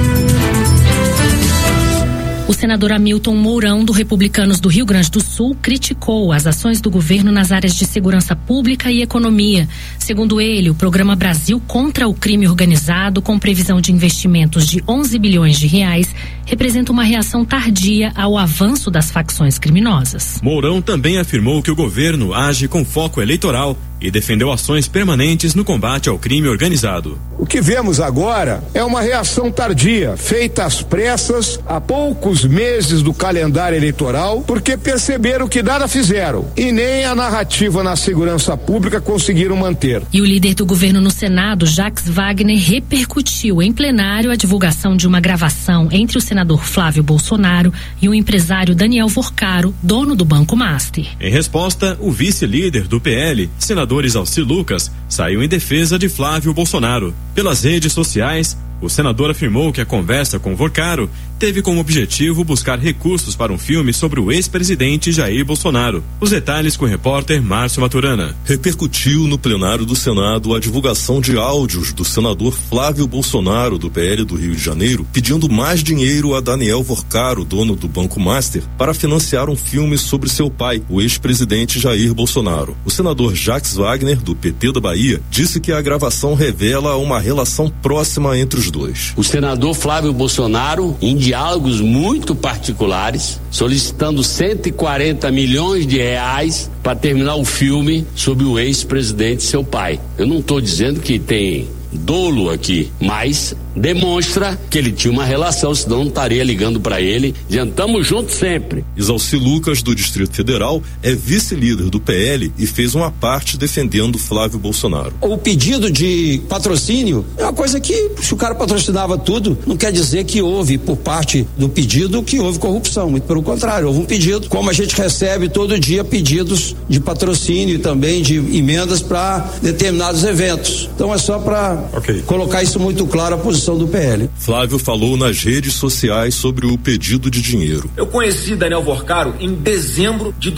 O senador Hamilton Mourão, do Republicanos do Rio Grande do Sul, criticou as ações do governo nas áreas de segurança pública e economia. Segundo ele, o programa Brasil contra o crime organizado, com previsão de investimentos de 11 bilhões de reais, representa uma reação tardia ao avanço das facções criminosas. Mourão também afirmou que o governo age com foco eleitoral e defendeu ações permanentes no combate ao crime organizado. O que vemos agora é uma reação tardia, feita às pressas, há poucos meses do calendário eleitoral, porque perceberam que nada fizeram e nem a narrativa na segurança pública conseguiram manter. E o líder do governo no Senado, Jacques Wagner, repercutiu em plenário a divulgação de uma gravação entre o senador Flávio Bolsonaro e o empresário Daniel Vorcaro, dono do Banco Master. Em resposta, o vice-líder do PL, senador Alci Lucas, saiu em defesa de Flávio Bolsonaro. Pelas redes sociais, o senador afirmou que a conversa com Vorcaro teve como objetivo buscar recursos para um filme sobre o ex-presidente Jair Bolsonaro. Os detalhes com o repórter Márcio Maturana. Repercutiu no plenário do Senado a divulgação de áudios do senador Flávio Bolsonaro, do PL do Rio de Janeiro, pedindo mais dinheiro a Daniel Vorcaro, dono do Banco Master, para financiar um filme sobre seu pai, o ex-presidente Jair Bolsonaro. O senador Jacques Wagner, do PT da Bahia, disse que a gravação revela uma relação próxima entre os dois. O senador Flávio Bolsonaro, em diálogos muito particulares, solicitando 140 milhões de reais para terminar o filme sobre o ex-presidente, seu pai. Eu não estou dizendo que tem dolo aqui, mas demonstra que ele tinha uma relação, senão não estaria ligando para ele, dizendo, tamo junto sempre. Alci Lucas, do Distrito Federal, é vice-líder do PL e fez uma parte defendendo Flávio Bolsonaro. O pedido de patrocínio é uma coisa que, se o cara patrocinava tudo, não quer dizer que houve, por parte do pedido, que houve corrupção, muito pelo contrário, houve um pedido, como a gente recebe todo dia pedidos de patrocínio e também de emendas para determinados eventos. Então é só para colocar isso muito claro, a posição do PL. Flávio falou nas redes sociais sobre o pedido de dinheiro. Eu conheci Daniel Vorcaro em dezembro de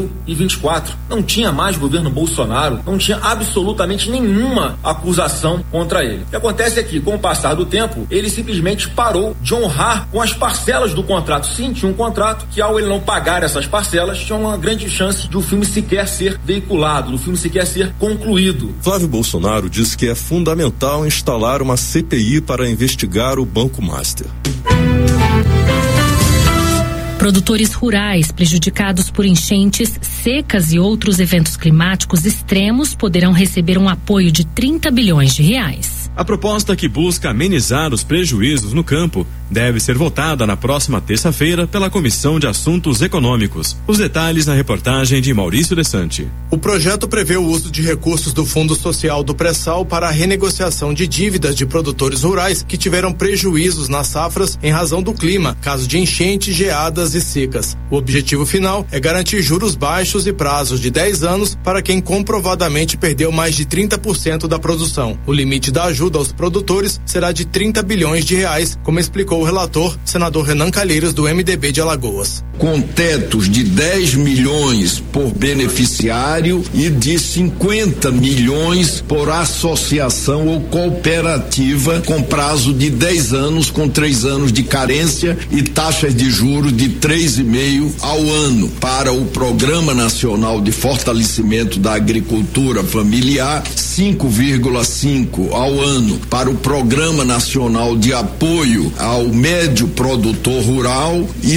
2024. Não tinha mais governo Bolsonaro, não tinha absolutamente nenhuma acusação contra ele. O que acontece é que, com o passar do tempo, ele simplesmente parou de honrar com as parcelas do contrato. Sim, tinha um contrato que, ao ele não pagar essas parcelas, tinha uma grande chance de o filme sequer ser veiculado, do filme sequer ser concluído. Flávio Bolsonaro disse que é fundamental instalar uma CPI para investigar o Banco Master. Produtores rurais prejudicados por enchentes, secas e outros eventos climáticos extremos poderão receber um apoio de 30 bilhões de reais. A proposta, que busca amenizar os prejuízos no campo, deve ser votada na próxima terça-feira pela Comissão de Assuntos Econômicos. Os detalhes na reportagem de Maurício Desante. O projeto prevê o uso de recursos do Fundo Social do Pré-Sal para a renegociação de dívidas de produtores rurais que tiveram prejuízos nas safras em razão do clima, caso de enchentes, geadas e secas. O objetivo final é garantir juros baixos e prazos de 10 anos para quem comprovadamente perdeu mais de 30% da produção. O limite da ajuda aos produtores será de 30 bilhões de reais, como explicou o relator, senador Renan Calheiros, do MDB de Alagoas. Com tetos de 10 milhões por beneficiário e de 50 milhões por associação ou cooperativa, com prazo de 10 anos, com 3 anos de carência e taxas de juros de 3,5% ao ano. Para o Programa Nacional de Fortalecimento da Agricultura Familiar, 5,5% ao ano. Para o Programa Nacional de Apoio ao Médio Produtor Rural e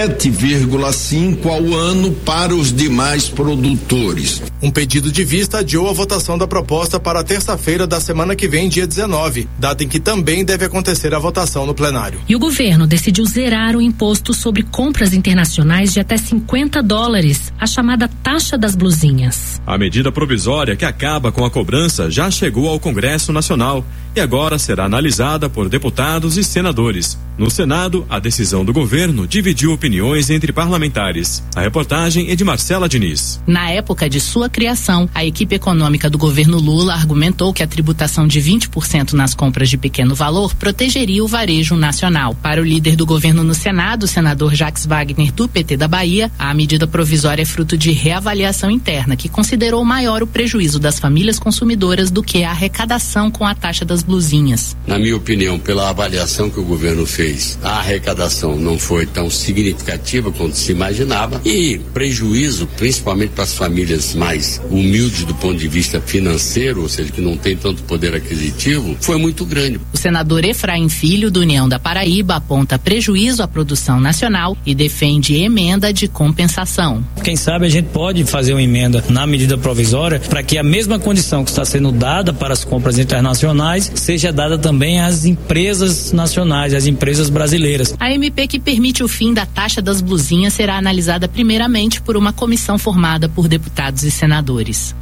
7,5% ao ano para os demais produtores. Um pedido de vista adiou a votação da proposta para terça-feira da semana que vem, dia 19, data em que também deve acontecer a votação no plenário. E o governo decidiu zerar o imposto sobre compras internacionais de até $50, a chamada taxa das blusinhas. A medida provisória que acaba com a cobrança já chegou ao Congresso Nacional e agora será analisada por deputados e senadores. No Senado, a decisão do governo dividiu opiniões entre parlamentares. A reportagem é de Marcela Diniz. Na época de sua criação, a equipe econômica do governo Lula argumentou que a tributação de 20% nas compras de pequeno valor protegeria o varejo nacional. Para o líder do governo no Senado, o senador Jacques Wagner, do PT da Bahia, a medida provisória é fruto de reavaliação interna, que considerou maior o prejuízo das famílias consumidoras do que a arrecadação com a taxa das blusinhas. Na minha opinião, pela avaliação que o governo fez, a arrecadação não foi tão significativa quanto se imaginava e prejuízo, principalmente para as famílias mais humildes do ponto de vista financeiro, ou seja, que não tem tanto poder aquisitivo, foi muito grande. O senador Efraim Filho, do União da Paraíba, aponta prejuízo à produção nacional e defende emenda de compensação. Quem sabe a gente pode fazer uma emenda na medida provisória para que a mesma condição que está sendo dada para as compras internacionais seja dada também às empresas nacionais, às empresas brasileiras. A MP que permite o fim da taxa das blusinhas será analisada primeiramente por uma comissão formada por deputados e senadores.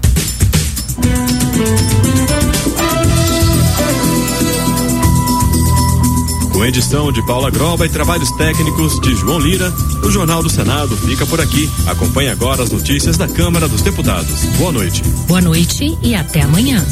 Com edição de Paula Groba e trabalhos técnicos de João Lira, o Jornal do Senado fica por aqui. Acompanhe agora as notícias da Câmara dos Deputados. Boa noite. Boa noite e até amanhã.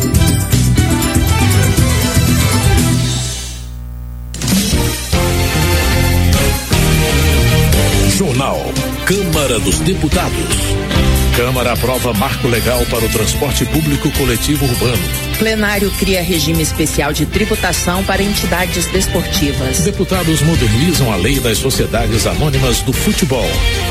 Jornal Câmara dos Deputados. Câmara aprova marco legal para o transporte público coletivo urbano. Plenário cria regime especial de tributação para entidades desportivas. Deputados modernizam a lei das sociedades anônimas do futebol.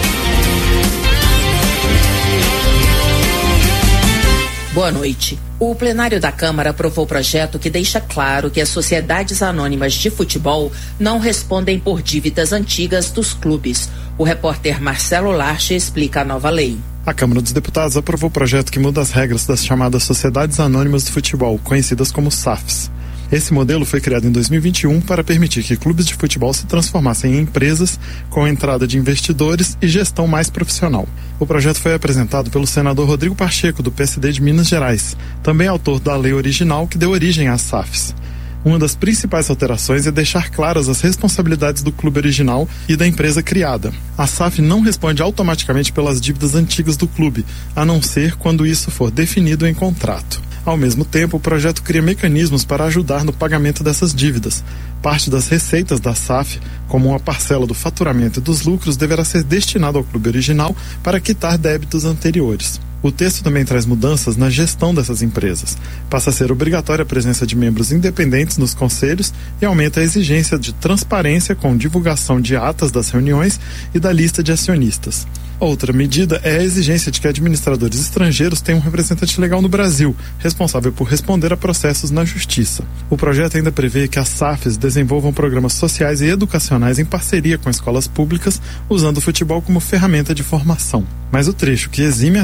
Boa noite. O plenário da Câmara aprovou o projeto que deixa claro que as sociedades anônimas de futebol não respondem por dívidas antigas dos clubes. O repórter Marcelo Larche explica a nova lei. A Câmara dos Deputados aprovou o projeto que muda as regras das chamadas Sociedades Anônimas do Futebol, conhecidas como SAFs. Esse modelo foi criado em 2021 para permitir que clubes de futebol se transformassem em empresas com entrada de investidores e gestão mais profissional. O projeto foi apresentado pelo senador Rodrigo Pacheco, do PSD de Minas Gerais, também autor da lei original que deu origem às SAFs. Uma das principais alterações é deixar claras as responsabilidades do clube original e da empresa criada. A SAF não responde automaticamente pelas dívidas antigas do clube, a não ser quando isso for definido em contrato. Ao mesmo tempo, o projeto cria mecanismos para ajudar no pagamento dessas dívidas. Parte das receitas da SAF, como uma parcela do faturamento e dos lucros, deverá ser destinado ao clube original para quitar débitos anteriores. O texto também traz mudanças na gestão dessas empresas. Passa a ser obrigatória a presença de membros independentes nos conselhos e aumenta a exigência de transparência com divulgação de atas das reuniões e da lista de acionistas. Outra medida é a exigência de que administradores estrangeiros tenham um representante legal no Brasil, responsável por responder a processos na Justiça. O projeto ainda prevê que as SAFs desenvolvam programas sociais e educacionais em parceria com escolas públicas, usando o futebol como ferramenta de formação. Mas o trecho que exime as SAFs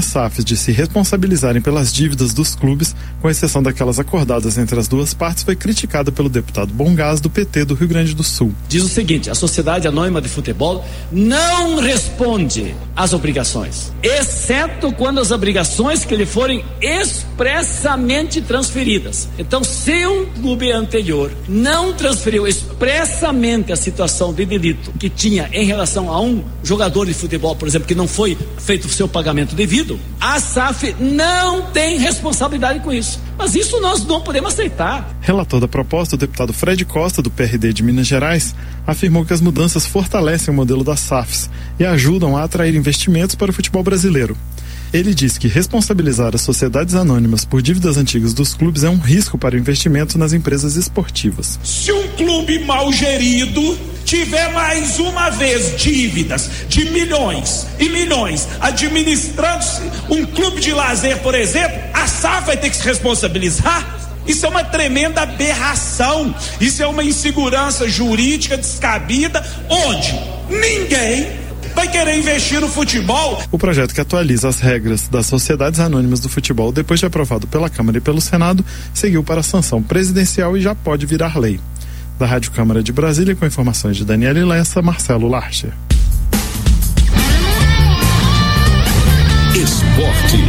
de se responsabilizarem pelas dívidas dos clubes, com exceção daquelas acordadas entre as duas partes, foi criticada pelo deputado Bongás, do PT do Rio Grande do Sul. Diz o seguinte: a Sociedade Anônima de Futebol não responde às obrigações, exceto quando as obrigações que lhe forem expressamente transferidas. Então, se um clube anterior não transferiu expressamente a situação de delito que tinha em relação a um jogador de futebol, por exemplo, que não foi feito o seu pagamento devido, a SAF não tem responsabilidade com isso. Mas isso nós não podemos aceitar. Relator da proposta, o deputado Fred Costa, do PRD de Minas Gerais, afirmou que as mudanças fortalecem o modelo das SAFs e ajudam a atrair investimentos para o futebol brasileiro. Ele disse que responsabilizar as sociedades anônimas por dívidas antigas dos clubes é um risco para o investimento nas empresas esportivas. Se um clube mal gerido tiver mais uma vez dívidas de milhões e milhões, administrando-se um clube de lazer, por exemplo, a SAF vai ter que se responsabilizar? Isso é uma tremenda aberração, isso é uma insegurança jurídica descabida, onde ninguém vai querer investir no futebol. O projeto, que atualiza as regras das sociedades anônimas do futebol depois de aprovado pela Câmara e pelo Senado, seguiu para a sanção presidencial e já pode virar lei. Da Rádio Câmara de Brasília, com informações de Daniela Lessa, Marcelo Larcher. Esporte.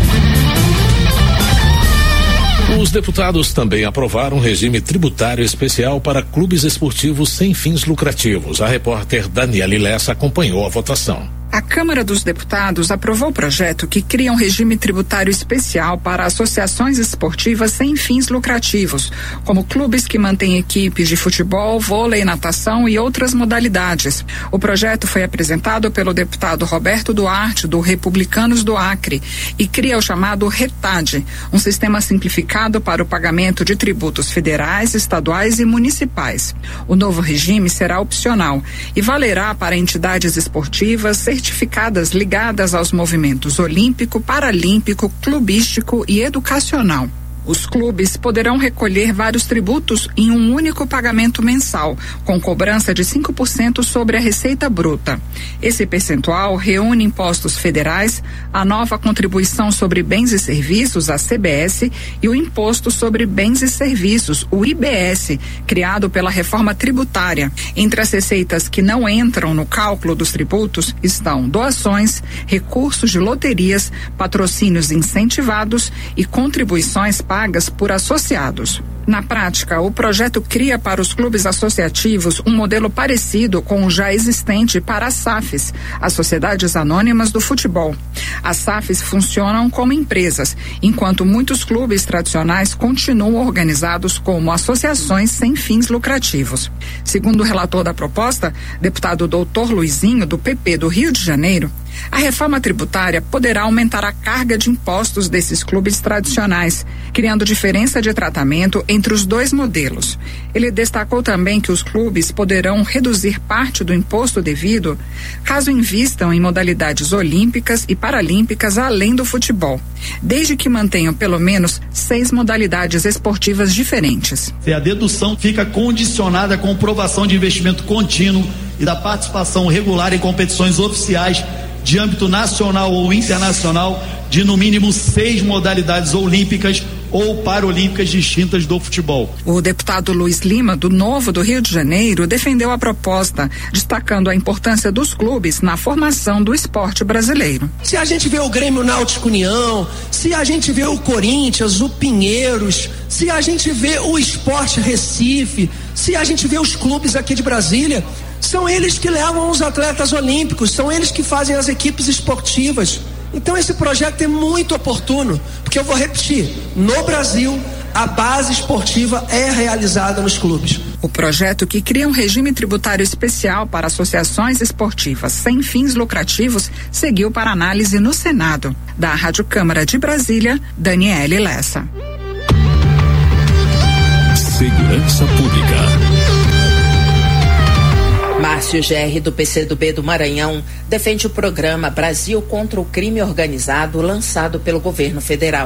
Os deputados também aprovaram um regime tributário especial para clubes esportivos sem fins lucrativos. A repórter Daniela Lessa acompanhou a votação. A Câmara dos Deputados aprovou o projeto que cria um regime tributário especial para associações esportivas sem fins lucrativos, como clubes que mantêm equipes de futebol, vôlei, natação e outras modalidades. O projeto foi apresentado pelo deputado Roberto Duarte, do Republicanos do Acre, e cria o chamado RETAD, um sistema simplificado para o pagamento de tributos federais, estaduais e municipais. O novo regime será opcional e valerá para entidades esportivas certificadas ligadas aos movimentos olímpico, paralímpico, clubístico e educacional. Os clubes poderão recolher vários tributos em um único pagamento mensal, com cobrança de 5% sobre a receita bruta. Esse percentual reúne impostos federais, a nova contribuição sobre bens e serviços, a CBS, e o Imposto sobre Bens e Serviços, o IBS, criado pela reforma tributária. Entre as receitas que não entram no cálculo dos tributos estão doações, recursos de loterias, patrocínios incentivados e contribuições pagas por associados. Na prática, o projeto cria para os clubes associativos um modelo parecido com o já existente para as SAFs, as Sociedades Anônimas do Futebol. As SAFs funcionam como empresas, enquanto muitos clubes tradicionais continuam organizados como associações sem fins lucrativos. Segundo o relator da proposta, deputado Dr. Luizinho, do PP do Rio de Janeiro, a reforma tributária poderá aumentar a carga de impostos desses clubes tradicionais, criando diferença de tratamento entre os dois modelos. Ele destacou também que os clubes poderão reduzir parte do imposto devido caso invistam em modalidades olímpicas e paralímpicas além do futebol, desde que mantenham pelo menos 6 modalidades esportivas diferentes. A dedução fica condicionada à comprovação de investimento contínuo e da participação regular em competições oficiais de âmbito nacional ou internacional de no mínimo 6 modalidades olímpicas ou paralímpicas distintas do futebol. O deputado Luiz Lima, do Novo do Rio de Janeiro, defendeu a proposta, destacando a importância dos clubes na formação do esporte brasileiro. Se a gente vê o Grêmio Náutico União, se a gente vê o Corinthians, o Pinheiros, se a gente vê o Sport Recife, se a gente vê os clubes aqui de Brasília, são eles que levam os atletas olímpicos, são eles que fazem as equipes esportivas. Então esse projeto é muito oportuno, porque eu vou repetir, no Brasil a base esportiva é realizada nos clubes. O projeto, que cria um regime tributário especial para associações esportivas sem fins lucrativos, seguiu para análise no Senado. Da Rádio Câmara de Brasília, Daniela Lessa. Segurança Pública. Márcio GR, do PCdoB do Maranhão, defende o programa Brasil contra o Crime Organizado, lançado pelo governo federal.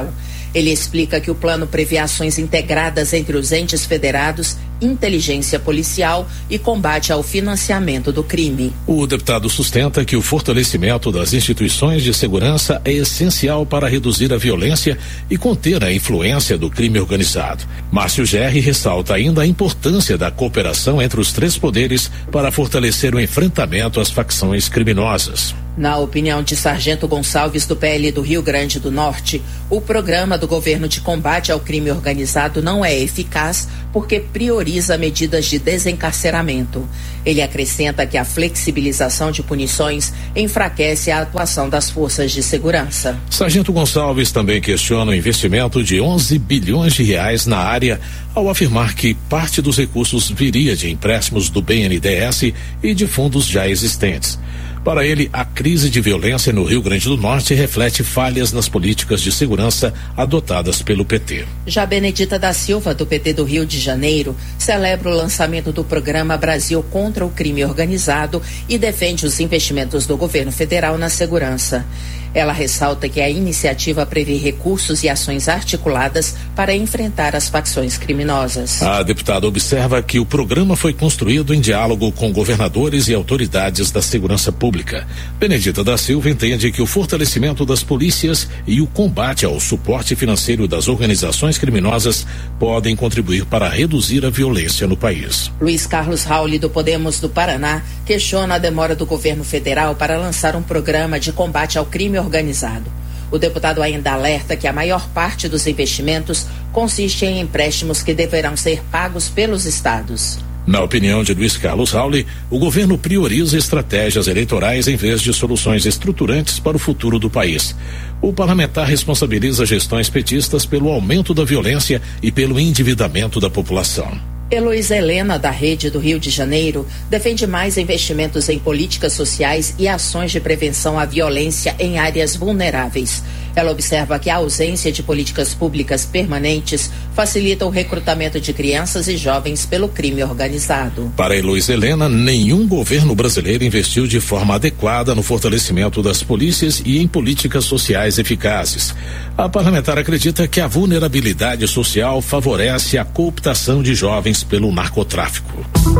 Ele explica que o plano prevê ações integradas entre os entes federados, inteligência policial e combate ao financiamento do crime. O deputado sustenta que o fortalecimento das instituições de segurança é essencial para reduzir a violência e conter a influência do crime organizado. Márcio Gerri ressalta ainda a importância da cooperação entre os três poderes para fortalecer o enfrentamento às facções criminosas. Na opinião de Sargento Gonçalves, do PL do Rio Grande do Norte, o programa do governo de combate ao crime organizado não é eficaz porque prioriza medidas de desencarceramento. Ele acrescenta que a flexibilização de punições enfraquece a atuação das forças de segurança. Sargento Gonçalves também questiona o investimento de 11 bilhões de reais na área, ao afirmar que parte dos recursos viria de empréstimos do BNDES e de fundos já existentes. Para ele, a crise de violência no Rio Grande do Norte reflete falhas nas políticas de segurança adotadas pelo PT. Já Benedita da Silva, do PT do Rio de Janeiro, celebra o lançamento do programa Brasil contra o Crime Organizado e defende os investimentos do governo federal na segurança. Ela ressalta que a iniciativa prevê recursos e ações articuladas para enfrentar as facções criminosas. A deputada observa que o programa foi construído em diálogo com governadores e autoridades da segurança pública. Benedita da Silva entende que o fortalecimento das polícias e o combate ao suporte financeiro das organizações criminosas podem contribuir para reduzir a violência no país. Luiz Carlos Rauli, do Podemos do Paraná, questiona a demora do governo federal para lançar um programa de combate ao crime organizado. O deputado ainda alerta que a maior parte dos investimentos consiste em empréstimos que deverão ser pagos pelos estados. Na opinião de Luiz Carlos Rauli, o governo prioriza estratégias eleitorais em vez de soluções estruturantes para o futuro do país. O parlamentar responsabiliza gestões petistas pelo aumento da violência e pelo endividamento da população. Heloísa Helena, da Rede do Rio de Janeiro, defende mais investimentos em políticas sociais e ações de prevenção à violência em áreas vulneráveis. Ela observa que a ausência de políticas públicas permanentes facilita o recrutamento de crianças e jovens pelo crime organizado. Para Heloísa Helena, nenhum governo brasileiro investiu de forma adequada no fortalecimento das polícias e em políticas sociais eficazes. A parlamentar acredita que a vulnerabilidade social favorece a cooptação de jovens pelo narcotráfico.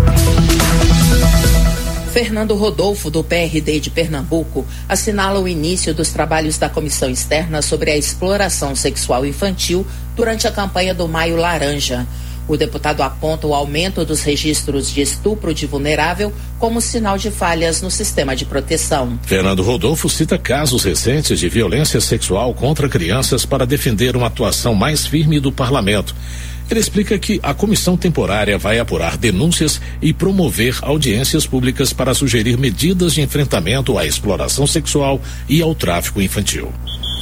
Fernando Rodolfo, do PRD de Pernambuco, assinala o início dos trabalhos da comissão externa sobre a exploração sexual infantil durante a campanha do Maio Laranja. O deputado aponta o aumento dos registros de estupro de vulnerável como sinal de falhas no sistema de proteção. Fernando Rodolfo cita casos recentes de violência sexual contra crianças para defender uma atuação mais firme do parlamento. Ele explica que a comissão temporária vai apurar denúncias e promover audiências públicas para sugerir medidas de enfrentamento à exploração sexual e ao tráfico infantil.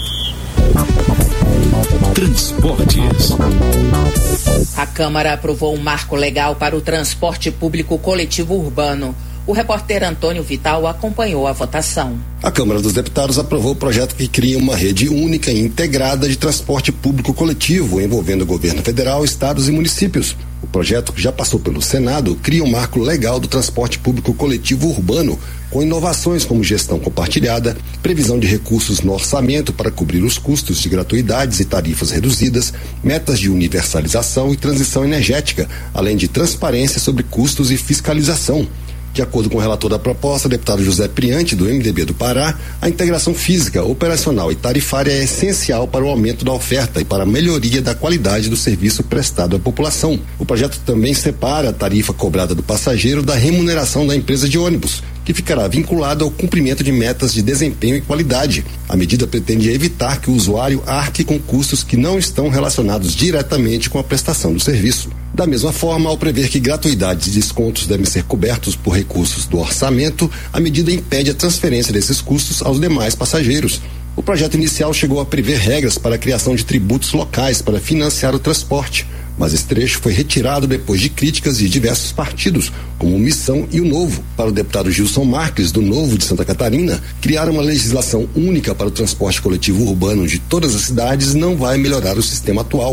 Transportes. A Câmara aprovou um marco legal para o transporte público coletivo urbano. O repórter Antônio Vital acompanhou a votação. A Câmara dos Deputados aprovou o projeto que cria uma rede única e integrada de transporte público coletivo, envolvendo o governo federal, estados e municípios. O projeto, que já passou pelo Senado, cria um marco legal do transporte público coletivo urbano, com inovações como gestão compartilhada, previsão de recursos no orçamento para cobrir os custos de gratuidades e tarifas reduzidas, metas de universalização e transição energética, além de transparência sobre custos e fiscalização. De acordo com o relator da proposta, o deputado José Priante, do MDB do Pará, a integração física, operacional e tarifária é essencial para o aumento da oferta e para a melhoria da qualidade do serviço prestado à população. O projeto também separa a tarifa cobrada do passageiro da remuneração da empresa de ônibus, que ficará vinculada ao cumprimento de metas de desempenho e qualidade. A medida pretende evitar que o usuário arque com custos que não estão relacionados diretamente com a prestação do serviço. Da mesma forma, ao prever que gratuidades e descontos devem ser cobertos por recursos do orçamento, a medida impede a transferência desses custos aos demais passageiros. O projeto inicial chegou a prever regras para a criação de tributos locais para financiar o transporte, mas esse trecho foi retirado depois de críticas de diversos partidos, como o Missão e o Novo. Para o deputado Gilson Marques, do Novo de Santa Catarina, criar uma legislação única para o transporte coletivo urbano de todas as cidades não vai melhorar o sistema atual.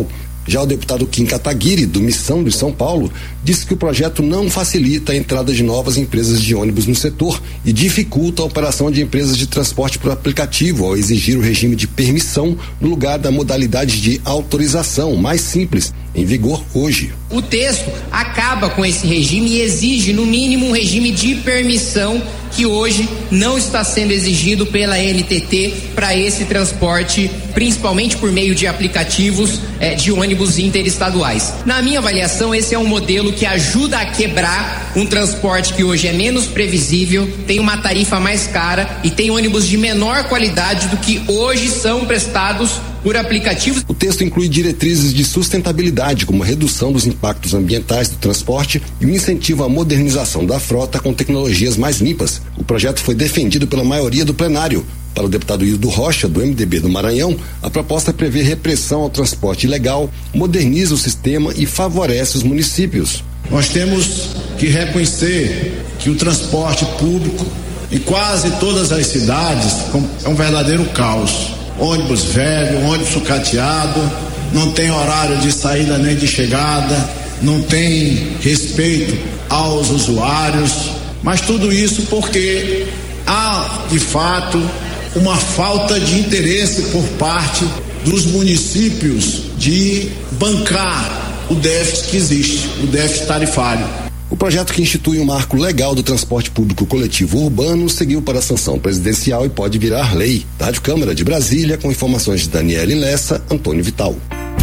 Já o deputado Kim Kataguiri, do Missão de São Paulo, disse que o projeto não facilita a entrada de novas empresas de ônibus no setor e dificulta a operação de empresas de transporte por aplicativo ao exigir o regime de permissão no lugar da modalidade de autorização, mais simples, em vigor hoje. O texto acaba com esse regime e exige, no mínimo, um regime de permissão que hoje não está sendo exigido pela NTT para esse transporte, principalmente por meio de aplicativos de ônibus interestaduais. Na minha avaliação, esse é um modelo que ajuda a quebrar um transporte que hoje é menos previsível, tem uma tarifa mais cara e tem ônibus de menor qualidade do que hoje são prestados por aplicativos. O texto inclui diretrizes de sustentabilidade, como a redução dos impactos ambientais do transporte e o incentivo à modernização da frota com tecnologias mais limpas. O projeto foi defendido pela maioria do plenário. Para o deputado Hildo Rocha, do MDB do Maranhão, a proposta prevê repressão ao transporte ilegal, moderniza o sistema e favorece os municípios. Nós temos que reconhecer que o transporte público em quase todas as cidades é um verdadeiro caos. Ônibus velho, ônibus sucateado, não tem horário de saída nem de chegada, não tem respeito aos usuários, mas tudo isso porque há, de fato, uma falta de interesse por parte dos municípios de bancar o déficit que existe, o déficit tarifário. O projeto, que institui um marco legal do transporte público coletivo urbano, seguiu para a sanção presidencial e pode virar lei. Da Rádio Câmara de Brasília, com informações de Daniele Lessa, Antônio Vital.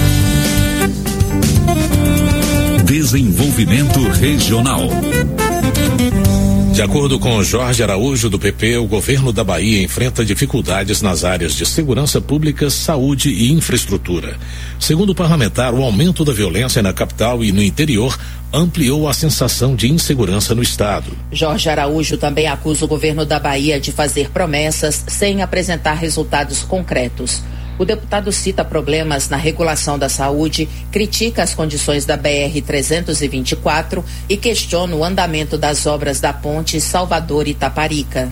Desenvolvimento Regional. De acordo com Jorge Araújo, do PP, o governo da Bahia enfrenta dificuldades nas áreas de segurança pública, saúde e infraestrutura. Segundo o parlamentar, o aumento da violência na capital e no interior ampliou a sensação de insegurança no estado. Jorge Araújo também acusa o governo da Bahia de fazer promessas sem apresentar resultados concretos. O deputado cita problemas na regulação da saúde, critica as condições da BR-324 e questiona o andamento das obras da ponte Salvador-Itaparica.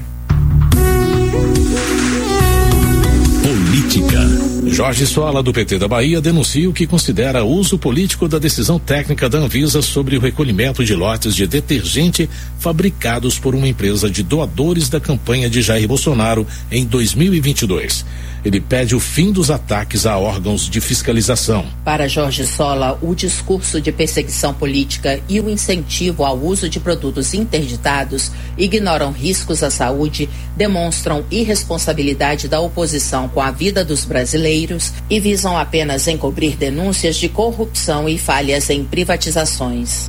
Política. Jorge Sola, do PT da Bahia, denuncia o que considera uso político da decisão técnica da Anvisa sobre o recolhimento de lotes de detergente fabricados por uma empresa de doadores da campanha de Jair Bolsonaro em 2022. Ele pede o fim dos ataques a órgãos de fiscalização. Para Jorge Sola, o discurso de perseguição política e o incentivo ao uso de produtos interditados ignoram riscos à saúde, demonstram irresponsabilidade da oposição com a vida dos brasileiros e visam apenas encobrir denúncias de corrupção e falhas em privatizações.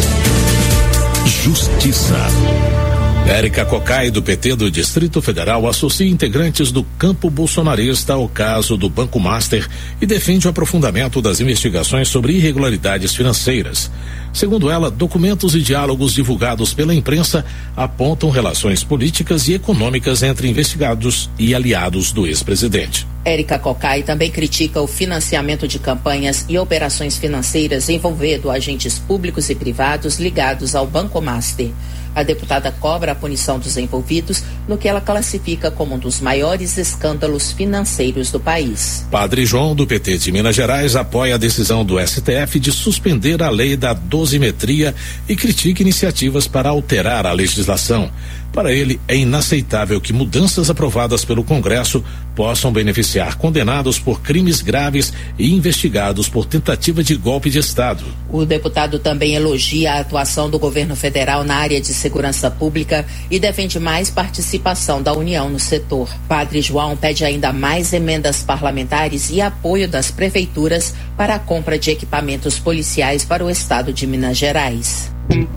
Justiça. Érica Cocai, do PT do Distrito Federal, associa integrantes do campo bolsonarista ao caso do Banco Master e defende o aprofundamento das investigações sobre irregularidades financeiras. Segundo ela, documentos e diálogos divulgados pela imprensa apontam relações políticas e econômicas entre investigados e aliados do ex-presidente. Érica Cocai também critica o financiamento de campanhas e operações financeiras envolvendo agentes públicos e privados ligados ao Banco Master. A deputada cobra a punição dos envolvidos no que ela classifica como um dos maiores escândalos financeiros do país. Padre João, do PT de Minas Gerais, apoia a decisão do STF de suspender a lei da dosimetria e critica iniciativas para alterar a legislação. Para ele, é inaceitável que mudanças aprovadas pelo Congresso possam beneficiar condenados por crimes graves e investigados por tentativa de golpe de Estado. O deputado também elogia a atuação do governo federal na área de segurança pública e defende mais participação da União no setor. Padre João pede ainda mais emendas parlamentares e apoio das prefeituras para a compra de equipamentos policiais para o estado de Minas Gerais.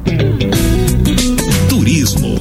Turismo.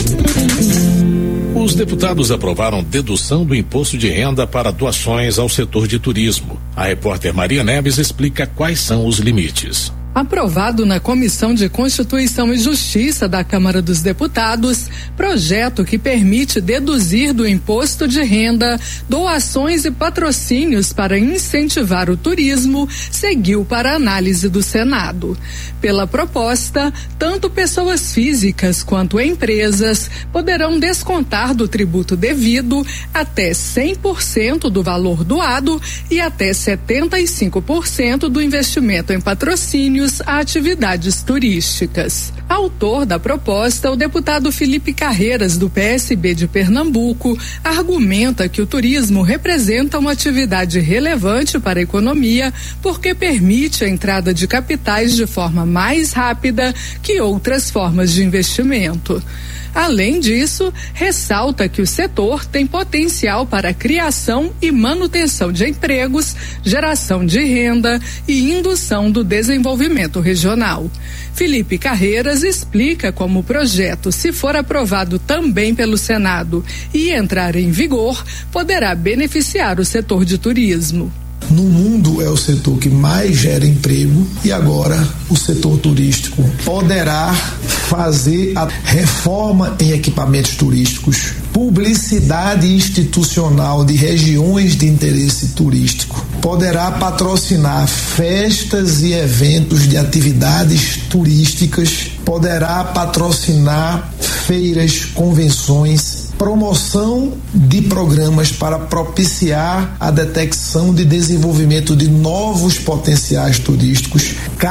Os deputados aprovaram dedução do imposto de renda para doações ao setor de turismo. A repórter Maria Neves explica quais são os limites. Aprovado na Comissão de Constituição e Justiça da Câmara dos Deputados, projeto que permite deduzir do imposto de renda doações e patrocínios para incentivar o turismo, seguiu para análise do Senado. Pela proposta, tanto pessoas físicas quanto empresas poderão descontar do tributo devido até 100% do valor doado e até 75% do investimento em patrocínio a atividades turísticas. Autor da proposta, o deputado Felipe Carreiras, do PSB de Pernambuco, argumenta que o turismo representa uma atividade relevante para a economia porque permite a entrada de capitais de forma mais rápida que outras formas de investimento. Além disso, ressalta que o setor tem potencial para a criação e manutenção de empregos, geração de renda e indução do desenvolvimento regional. Felipe Carreiras explica como o projeto, se for aprovado também pelo Senado e entrar em vigor, poderá beneficiar o setor de turismo. No mundo é o setor que mais gera emprego e agora o setor turístico poderá fazer a reforma em equipamentos turísticos, publicidade institucional de regiões de interesse turístico, poderá patrocinar festas e eventos de atividades turísticas, poderá patrocinar feiras, convenções, promoção de programas para propiciar a detecção de desenvolvimento de novos potenciais turísticos,